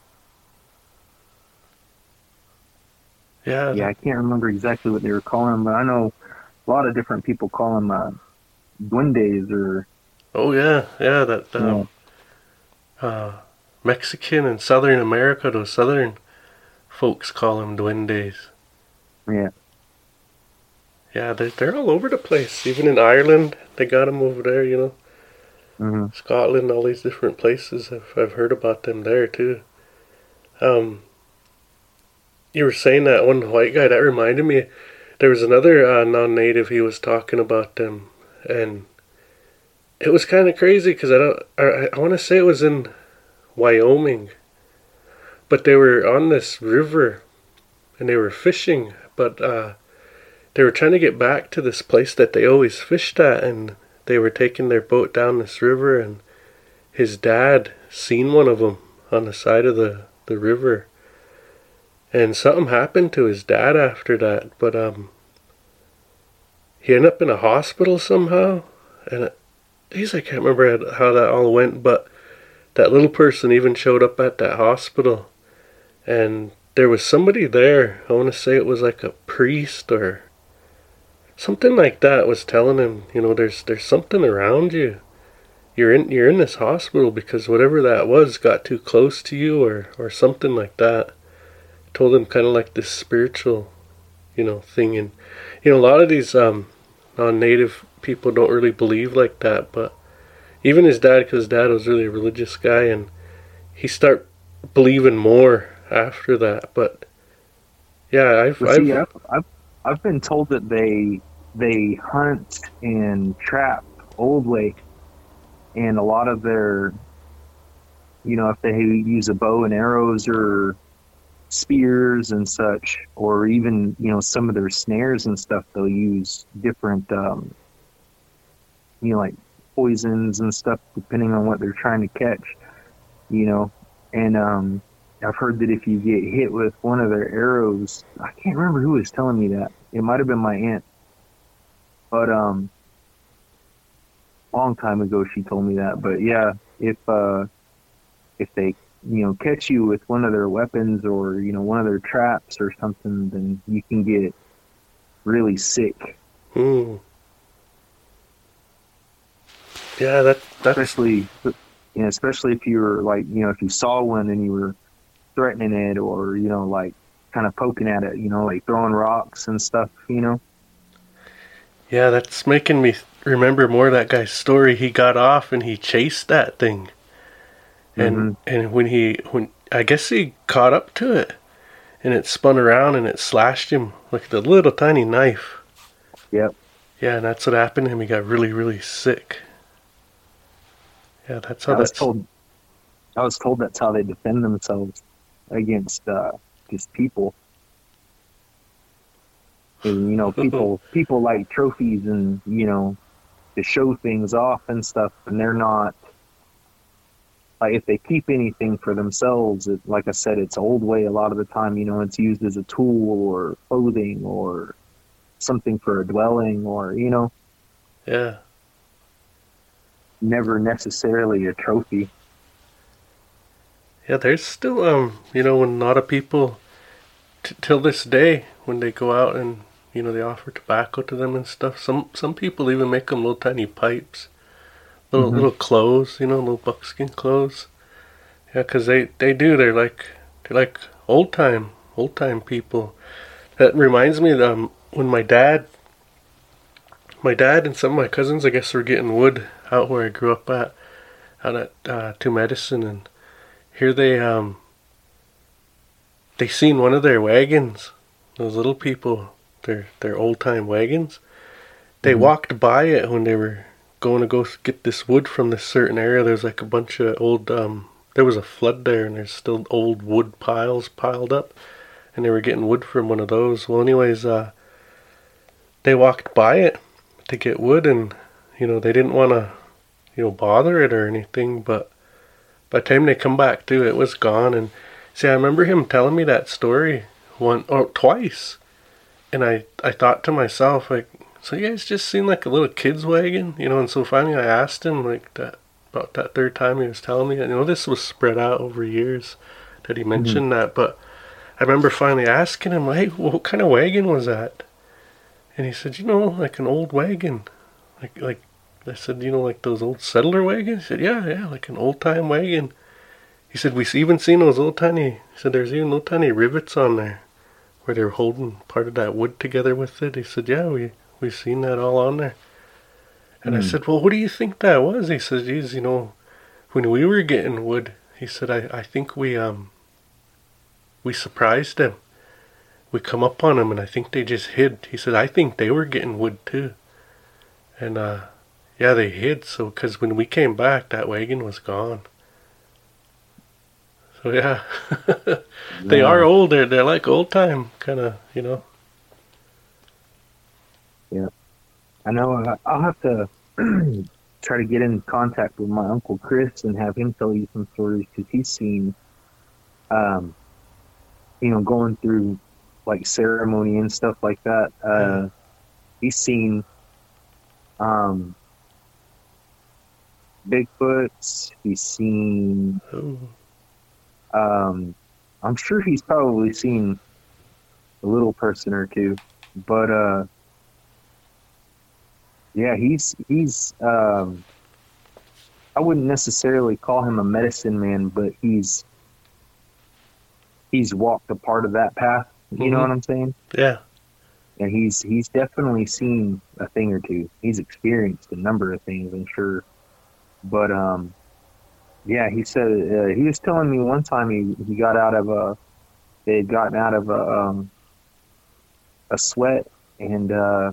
Yeah. Yeah, I can't remember exactly what they were calling them, but I know a lot of different people call them uh, duendes or. Oh yeah, yeah, that um, yeah. Uh, Mexican and Southern America, those Southern folks call them duendes. Yeah. Yeah, they're, they're all over the place. Even in Ireland, they got them over there, you know. Mm-hmm. Scotland, all these different places. I've, I've heard about them there too. Um, you were saying that one white guy, that reminded me, there was another uh, non-native, he was talking about them, and it was kind of crazy because I don't. I, I want to say it was in Wyoming, but they were on this river, and they were fishing. But uh, they were trying to get back to this place that they always fished at, and they were taking their boat down this river, and his dad seen one of them on the side of the, the river. And something happened to his dad after that, but um, he ended up in a hospital somehow, and it, geez, I can't remember how that all went, but that little person even showed up at that hospital, and there was somebody there. I want to say it was like a priest or something like that, was telling him, you know, there's there's something around you. You're in you're in this hospital because whatever that was got too close to you, or or something like that. Told him kind of like this spiritual, you know, thing. And you know, a lot of these um, non-native people don't really believe like that, but even his dad, because his dad was really a religious guy, and he start believing more after that. But yeah, I've Well, see, I've, I've, I've I've been told that they they hunt and trap old way, and a lot of their, you know, if they use a bow and arrows or spears and such, or even, you know, some of their snares and stuff, they'll use different, um, you know, like poisons and stuff, depending on what they're trying to catch, you know. And um, I've heard that if you get hit with one of their arrows, I can't remember who was telling me that. It might have been my aunt, but um, a long time ago she told me that. But yeah, if uh, if they, you know, catch you with one of their weapons, or, you know, one of their traps or something, then you can get really sick. hmm. Yeah, that that's Especially, you know, especially if you were like, you know, if you saw one and you were threatening it, or, you know, like kind of poking at it, you know, like throwing rocks and stuff, you know. yeah, that's making me remember more of that guy's story. He got off and he chased that thing. And Mhm. and when he when I guess he caught up to it, and it spun around and it slashed him like a little tiny knife. Yep. Yeah, and that's what happened to him. He got really, really sick. Yeah, that's how I was that's told. I was told that's how they defend themselves against uh, just people. And, you know, people people like trophies and, you know, to show things off and stuff, and they're not. Like, if they keep anything for themselves, it, like I said, it's old way a lot of the time. You know, it's used as a tool or clothing or something for a dwelling, or, you know, yeah. never necessarily a trophy. Yeah, there's still um, you know, when a lot of people t- till this day, when they go out and, you know, they offer tobacco to them and stuff. Some some people even make them little tiny pipes. Little Mhm. little clothes, you know, little buckskin clothes. Yeah, 'cause they, they do. They're like they're like old time old time people. That reminds me of um, when my dad, my dad and some of my cousins, I guess, were getting wood out where I grew up at, out at uh, Two Medicine, and here they um they seen one of their wagons. Those little people, their their old time wagons. They Mhm. walked by it when they were going to go get this wood from this certain area. There's like a bunch of old, um, there was a flood there, and there's still old wood piles piled up, and they were getting wood from one of those. Well, anyways, uh, they walked by it to get wood, and, you know, they didn't want to, you know, bother it or anything, but by the time they come back to it, it was gone. And see, I remember him telling me that story one or twice, and I, I thought to myself, like, so you guys just seen like a little kid's wagon, you know? And so finally I asked him, like, that about that third time he was telling me, you know, this was spread out over years that he mentioned mm-hmm. that, but I remember finally asking him, hey, well, what kind of wagon was that? And he said, you know, like an old wagon. Like, like I said, you know, like those old settler wagons? He said, yeah, yeah, like an old-time wagon. He said, we've even seen those little tiny, he said, there's even little tiny rivets on there where they were holding part of that wood together with it. He said, yeah, we... We've seen that all on there. And mm. I said, well, what do you think that was? He said, geez, you know, when we were getting wood, he said, I, I think we um we surprised them. We come up on them, and I think they just hid. He said, I think they were getting wood too. And, uh, yeah, they hid. So, because when we came back, that wagon was gone. So, yeah. They yeah. are old. They're, they're like old time, kind of, you know. Yeah. I know uh, I'll have to try to get in contact with my Uncle Chris and have him tell you some stories, because he's seen, um, you know, going through like ceremony and stuff like that. Uh, yeah. He's seen um, Bigfoots. He's seen. Um, I'm sure he's probably seen a little person or two, but uh, yeah, he's he's. Um, I wouldn't necessarily call him a medicine man, but he's he's walked a part of that path. You mm-hmm. know what I'm saying? Yeah. And he's he's definitely seen a thing or two. He's experienced a number of things, I'm sure. But um, yeah, he said uh, he was telling me one time he, he got out of a they had gotten out of a um, a sweat, and uh,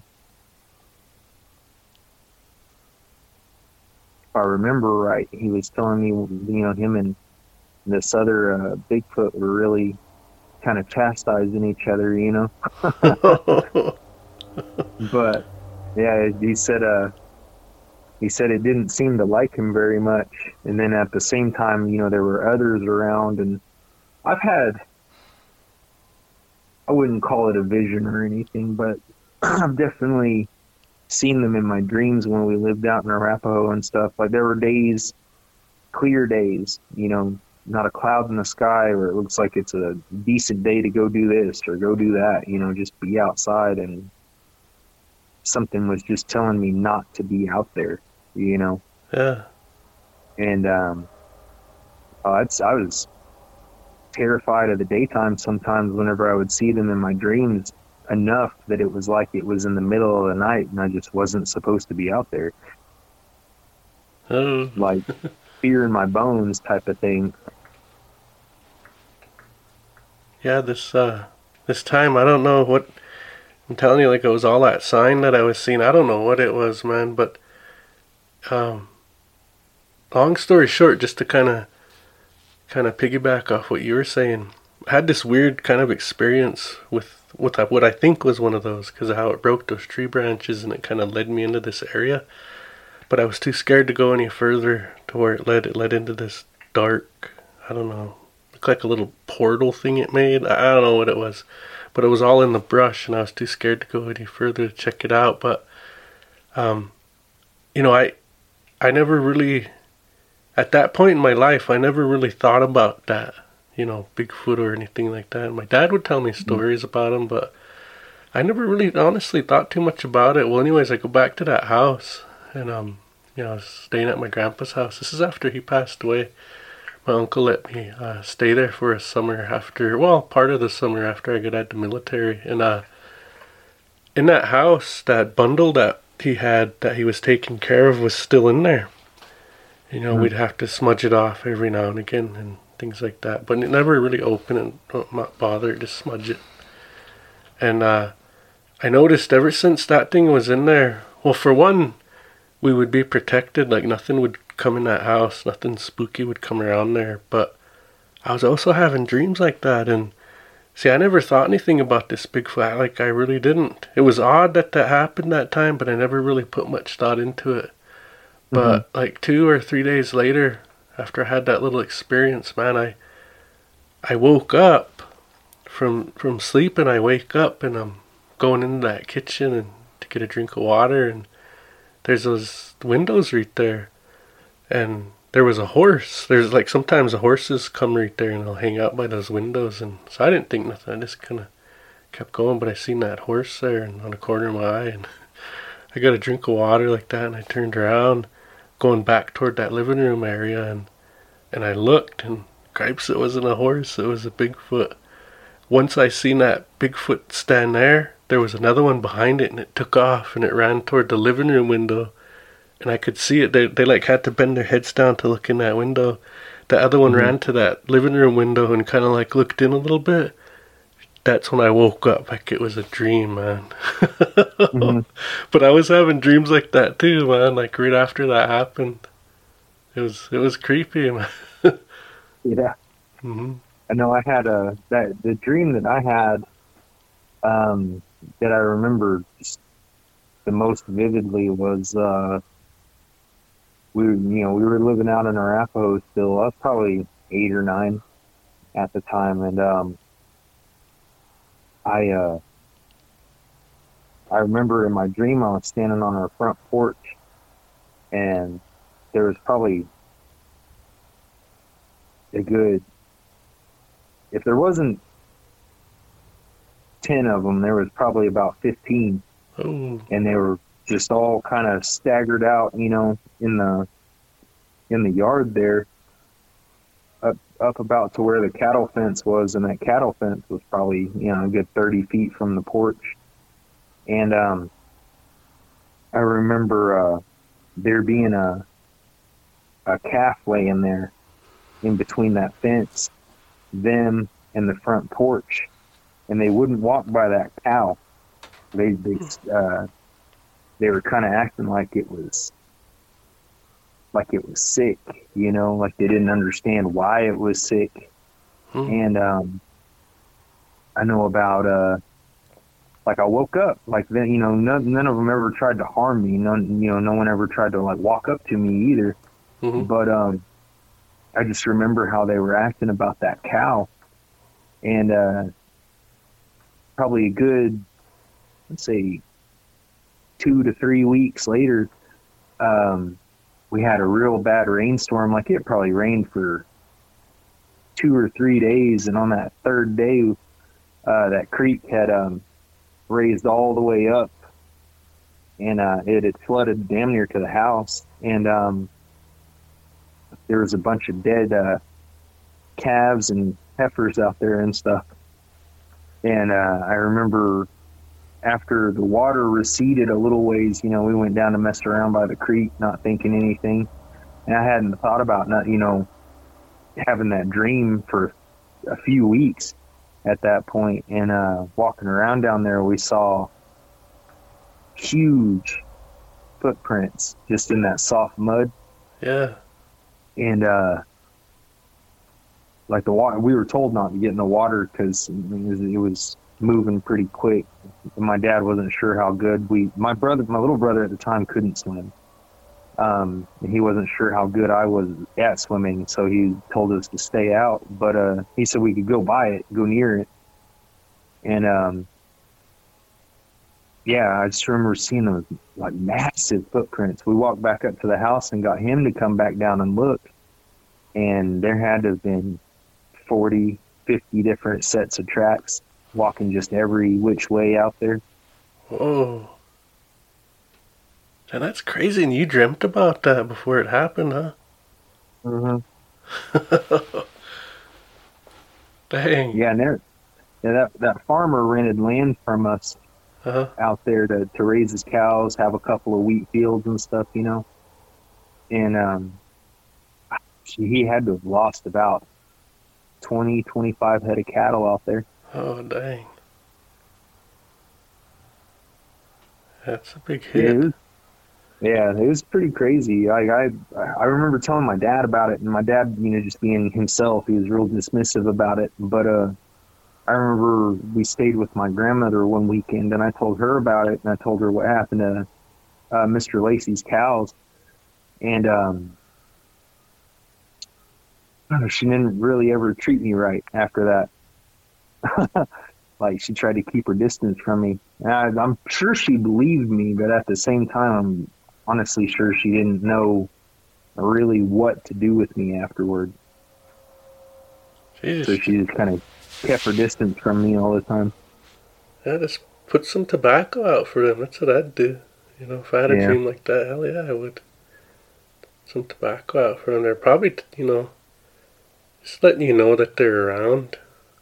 if I remember right, he was telling me, you know, him and this other uh, Bigfoot were really kind of chastising each other, you know. But yeah, he said uh he said it didn't seem to like him very much, and then at the same time, you know, there were others around, and I've had, I wouldn't call it a vision or anything, but I've definitely seen them in my dreams when we lived out in Arapahoe and stuff. Like there were days, clear days, you know, not a cloud in the sky, or it looks like it's a decent day to go do this or go do that, you know, just be outside, and something was just telling me not to be out there, you know. Yeah. And um, uh, it's, I was terrified of the daytime sometimes whenever I would see them in my dreams, enough that it was like it was in the middle of the night and I just wasn't supposed to be out there. Oh. Like fear in my bones type of thing. Yeah, this uh, this time, I don't know what, I'm telling you, like it was all that sign that I was seeing. I don't know what it was, man, but um, long story short, just to kind of kind of piggyback off what you were saying, I had this weird kind of experience with, with what I think was one of those, because of how it broke those tree branches and it kind of led me into this area. But I was too scared to go any further to where it led. It led into this dark, I don't know, looked like a little portal thing it made. I don't know what it was, but it was all in the brush, and I was too scared to go any further to check it out. But, um, you know, I, I never really, at that point in my life, I never really thought about that, you know, Bigfoot or anything like that. My dad would tell me stories mm-hmm. about him, but I never really honestly thought too much about it. Well, anyways, I go back to that house, and, um, you know, I was staying at my grandpa's house. This is after he passed away. My uncle let me uh, stay there for a summer after, well, part of the summer after I got out of the military. And uh, in that house, that bundle that he had, that he was taking care of, was still in there. You know, mm-hmm. we'd have to smudge it off every now and again and things like that. But it never really open and not bother to smudge it. And uh, I noticed ever since that thing was in there, well, for one, we would be protected, like nothing would come in that house, nothing spooky would come around there. But I was also having dreams like that, and see, I never thought anything about this Bigfoot, like I really didn't. It was odd that that happened that time, but I never really put much thought into it. But mm-hmm. like two or three days later, after I had that little experience, man, I I woke up from from sleep, and I wake up and I'm going into that kitchen and to get a drink of water, and there's those windows right there, and there was a horse. There's like sometimes the horses come right there and they'll hang out by those windows, and so I didn't think nothing. I just kind of kept going, but I seen that horse there and on the corner of my eye, and I got a drink of water like that, and I turned around, going back toward that living room area, and and I looked, and cripes, it wasn't a horse, it was a Bigfoot. Once I seen that Bigfoot stand there, there was another one behind it, and it took off, and it ran toward the living room window, and I could see it. They, they like had to bend their heads down to look in that window. The other one mm-hmm. ran to that living room window and kind of like looked in a little bit. That's when I woke up, like it was a dream, man. mm-hmm. But I was having dreams like that too, man, like right after that happened. It was, it was creepy, man. Yeah. Mm-hmm. I know I had a, that, the dream that I had, um, that I remember just the most vividly was uh, we, you know, we were living out in Arapahoe still. I was probably eight or nine at the time, and um, I uh, I remember in my dream I was standing on our front porch, and there was probably a good, if there wasn't ten of them, there was probably about fifteen. Oh. And they were just all kind of staggered out, you know, in the in the yard there, up up about to where the cattle fence was, and that cattle fence was probably, you know, a good thirty feet from the porch. And um, I remember uh, there being a a calf laying there in between that fence, them and the front porch, and they wouldn't walk by that cow. They they uh, they were kind of acting like it was like it was sick, you know, like they didn't understand why it was sick. Hmm. And um, I know about uh, like I woke up, like then, you know, none, none of them ever tried to harm me. None, you know, no one ever tried to like walk up to me either. Mm-hmm. But um, I just remember how they were acting about that cow, and uh, probably a good, let's say, two to three weeks later, um, we had a real bad rainstorm. Like it probably rained for two or three days, and on that third day, uh, that creek had um, raised all the way up, and uh, it had flooded damn near to the house, and um, there was a bunch of dead uh, calves and heifers out there and stuff. And uh, I remember after the water receded a little ways, you know, we went down to mess around by the creek, not thinking anything. And I hadn't thought about not, you know, having that dream for a few weeks at that point. And uh, walking around down there, we saw huge footprints just in that soft mud. Yeah. And uh, like the water, we were told not to get in the water because it was moving pretty quick. And my dad wasn't sure how good we, my brother, my little brother at the time couldn't swim. Um, and he wasn't sure how good I was at swimming, so he told us to stay out. But uh, he said we could go by it, go near it. And um, yeah, I just remember seeing those like massive footprints. We walked back up to the house and got him to come back down and look. And there had to have been forty, fifty different sets of tracks walking just every which way out there. Whoa. And that's crazy. And you dreamt about that before it happened, huh? Mm-hmm. Dang. Yeah, and there, yeah, that, that farmer rented land from us uh-huh. out there to, to raise his cows, have a couple of wheat fields and stuff, you know. And um, he had to have lost about twenty, twenty-five head of cattle out there. Oh, dang. That's a big hit. Yeah, it was, yeah, it was pretty crazy. I, I I remember telling my dad about it, and my dad, you know, just being himself, he was real dismissive about it. But uh, I remember we stayed with my grandmother one weekend, and I told her about it, and I told her what happened to uh, Mister Lacey's cows. And um, she didn't really ever treat me right after that. Like, she tried to keep her distance from me. And I, I'm sure she believed me, but at the same time, I'm honestly sure she didn't know really what to do with me afterward. Jesus. So she just kind of kept her distance from me all the time. Yeah, just put some tobacco out for them. That's what I'd do. You know, if I had a yeah. dream like that, hell yeah, I would. Some tobacco out for them. They're probably, you know, just letting you know that they're around.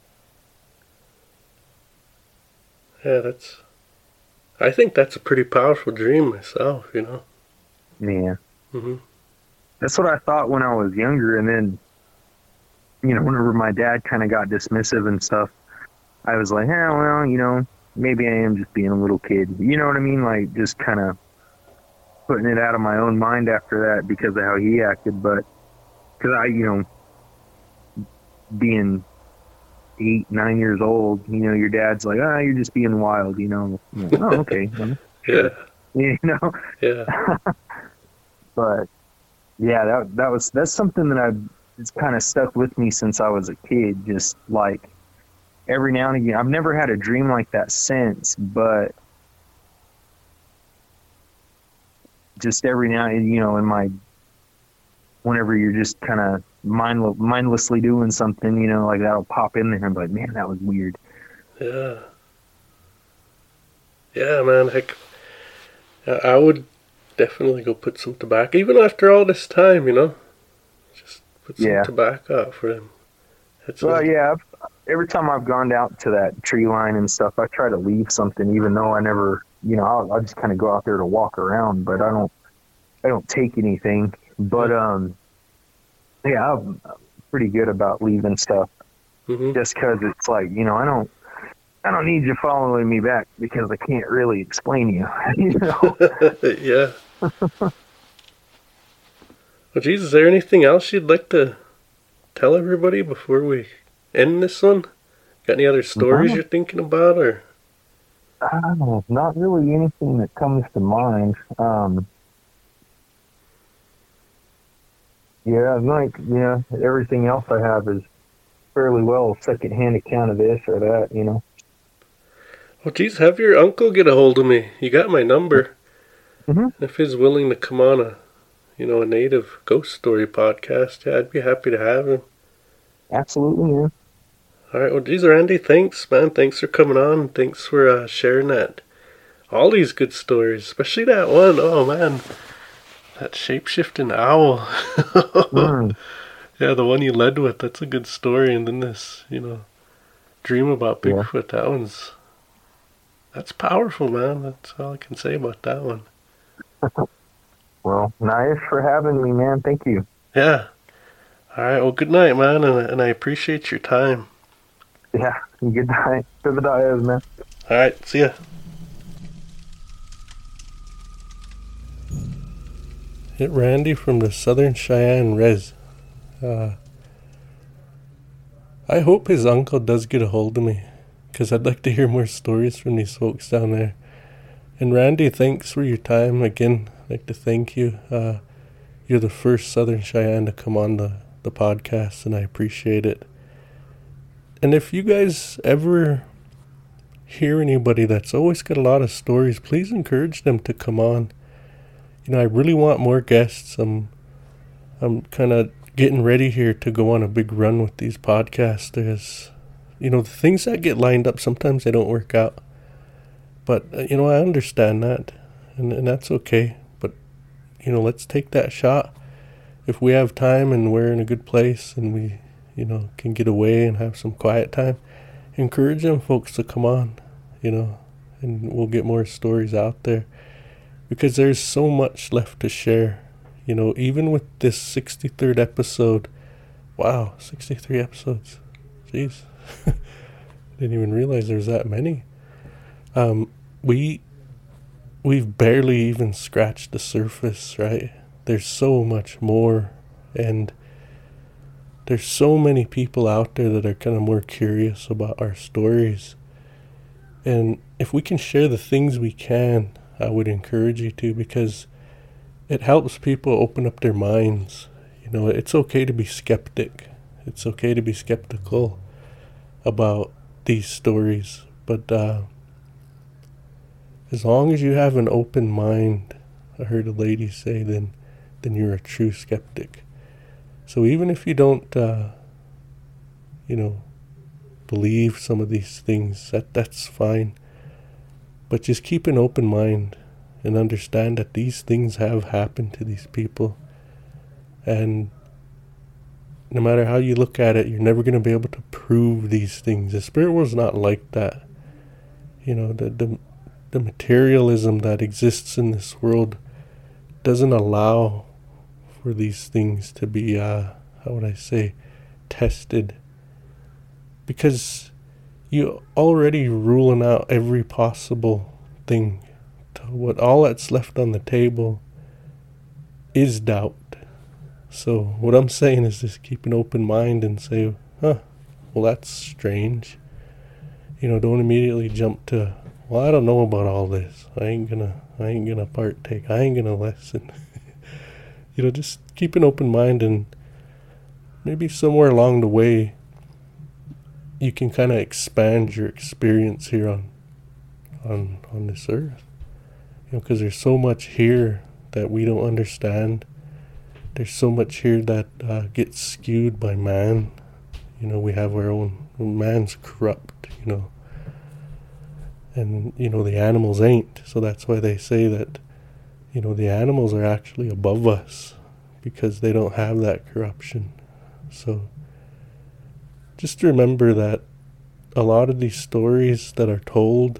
Yeah, that's... I think that's a pretty powerful dream myself, you know? Yeah. Mm-hmm. That's what I thought when I was younger, and then, you know, whenever my dad kind of got dismissive and stuff, I was like, yeah, well, you know, maybe I am just being a little kid. You know what I mean? Like, just kind of putting it out of my own mind after that because of how he acted. But, because I, you know, being eight, nine years old, you know, your dad's like, ah, oh, you're just being wild, you know. Like, oh, okay. Yeah. you know? Yeah. But yeah, that that was that's something that I've it's kind of stuck with me since I was a kid. Just like every now and again, I've never had a dream like that since, but just every now and you know, in my whenever you're just kind of mindless, mindlessly doing something, you know, like that'll pop in there and be like, man, that was weird. Yeah. Yeah, man. Heck, I would definitely go put some tobacco, even after all this time, you know. Just put some yeah. tobacco out for him. That's well, like, yeah. I've, every time I've gone down to that tree line and stuff, I try to leave something, even though I never, you know, I'll, I'll just kind of go out there to walk around, but I don't, I don't take anything. But um, yeah, I'm pretty good about leaving stuff, mm-hmm. just because it's like, you know, I don't. I don't need you following me back because I can't really explain you. you know? Yeah. Well, geez, is there anything else you'd like to tell everybody before we end this one? Got any other stories no. you're thinking about, or? Uh, not really anything that comes to mind. Um, yeah, like, you know, everything else I have is fairly well secondhand account of this or that, you know. Well, geez, have your uncle get a hold of me. You got my number. Mm-hmm. If he's willing to come on a, you know, a native ghost story podcast, yeah, I'd be happy to have him. Absolutely, yeah. All right, well, geez, Randy, thanks, man. Thanks for coming on. Thanks for uh, sharing that. All these good stories, especially that one. Oh, man. That shape-shifting owl. mm. Yeah, the one you led with. That's a good story. And then this, you know, dream about Bigfoot. Yeah. That one's... That's powerful, man. That's all I can say about that one. Well, nice for having me, man. Thank you. Yeah. All right. Well, good night, man, and, and I appreciate your time. Yeah. Good night. To the dias, man. All right. See ya. Hit Randy from the Southern Cheyenne Res. Uh, I hope his uncle does get a hold of me, because I'd like to hear more stories from these folks down there. And Randy, thanks for your time. Again, I'd like to thank you. Uh, you're the first Southern Cheyenne to come on the, the podcast, and I appreciate it. And if you guys ever hear anybody that's always got a lot of stories, please encourage them to come on. You know, I really want more guests. I'm, I'm kind of getting ready here to go on a big run with these podcasts. There's... You know, the things that get lined up, sometimes they don't work out. But, uh, you know, I understand that. And, and that's okay. But, you know, let's take that shot. If we have time and we're in a good place and we, you know, can get away and have some quiet time, encourage them folks to come on, you know, and we'll get more stories out there. Because there's so much left to share. You know, even with this sixty-third episode. Wow, sixty-three episodes. Jeez. Didn't even realize there's that many. Um, we, we've barely even scratched the surface, right? There's so much more, and there's so many people out there that are kind of more curious about our stories. And if we can share the things we can, I would encourage you to, because it helps people open up their minds. You know, it's okay to be skeptic. It's okay to be skeptical about these stories, but uh, as long as you have an open mind, I heard a lady say, then then you're a true skeptic. So even if you don't, uh, you know, believe some of these things, that that's fine. But just keep an open mind and understand that these things have happened to these people, and no matter how you look at it, you're never going to be able to prove these things. The spirit world's not like that. You know, the, the the materialism that exists in this world doesn't allow for these things to be, uh, how would I say, tested. Because you're already ruling out every possible thing. What all that's left on the table is doubt. So what I'm saying is just keep an open mind and say, huh, well, that's strange. You know, don't immediately jump to, well, I don't know about all this. I ain't gonna, I ain't gonna partake. I ain't gonna listen. You know, just keep an open mind, and maybe somewhere along the way, you can kind of expand your experience here on, on, on this earth. You know, because there's so much here that we don't understand. There's so much here that uh, gets skewed by man. You know, we have our own, man's corrupt, you know. And, you know, the animals ain't. So that's why they say that, you know, the animals are actually above us because they don't have that corruption. So just remember that a lot of these stories that are told,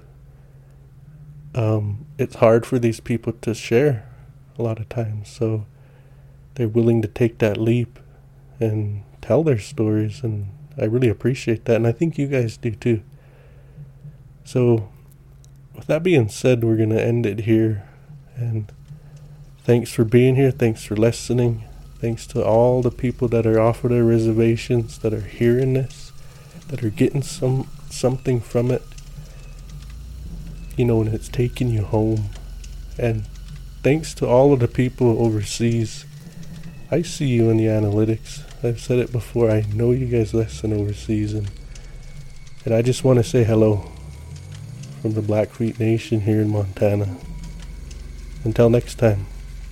um, it's hard for these people to share a lot of times. So they're willing to take that leap and tell their stories, and I really appreciate that, and I think you guys do too. So with that being said, we're going to end it here, and thanks for being here, thanks for listening, thanks to all the people that are off of their reservations, that are hearing this, that are getting some something from it, you know, and it's taking you home. And thanks to all of the people overseas. I see you in the analytics. I've said it before. I know you guys listen overseas, and and I just want to say hello from the Blackfeet Nation here in Montana. Until next time.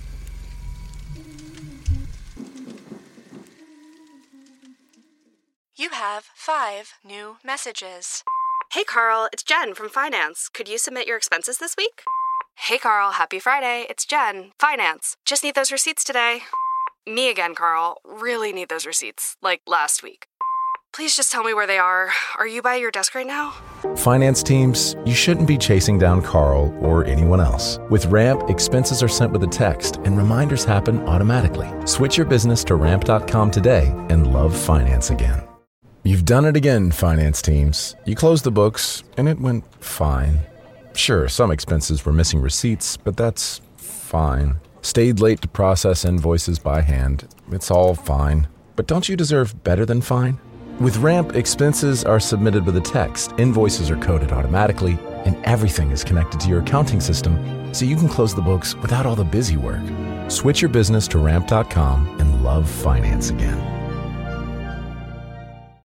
You have five new messages. Hey, Carl, it's Jen from Finance. Could you submit your expenses this week? Hey, Carl, happy Friday. It's Jen, Finance. Just need those receipts today. Me again, Carl. Really need those receipts, like last week. Please just tell me where they are. Are you by your desk right now? Finance teams, you shouldn't be chasing down Carl or anyone else. With Ramp, expenses are sent with a text and reminders happen automatically. Switch your business to ramp dot com today and love finance again. You've done it again, finance teams. You closed the books and it went fine. Sure, some expenses were missing receipts, but that's fine. Stayed late to process invoices by hand. It's all fine. But don't you deserve better than fine? With Ramp, expenses are submitted with a text, invoices are coded automatically, and everything is connected to your accounting system, so you can close the books without all the busy work. Switch your business to ramp dot com and love finance again.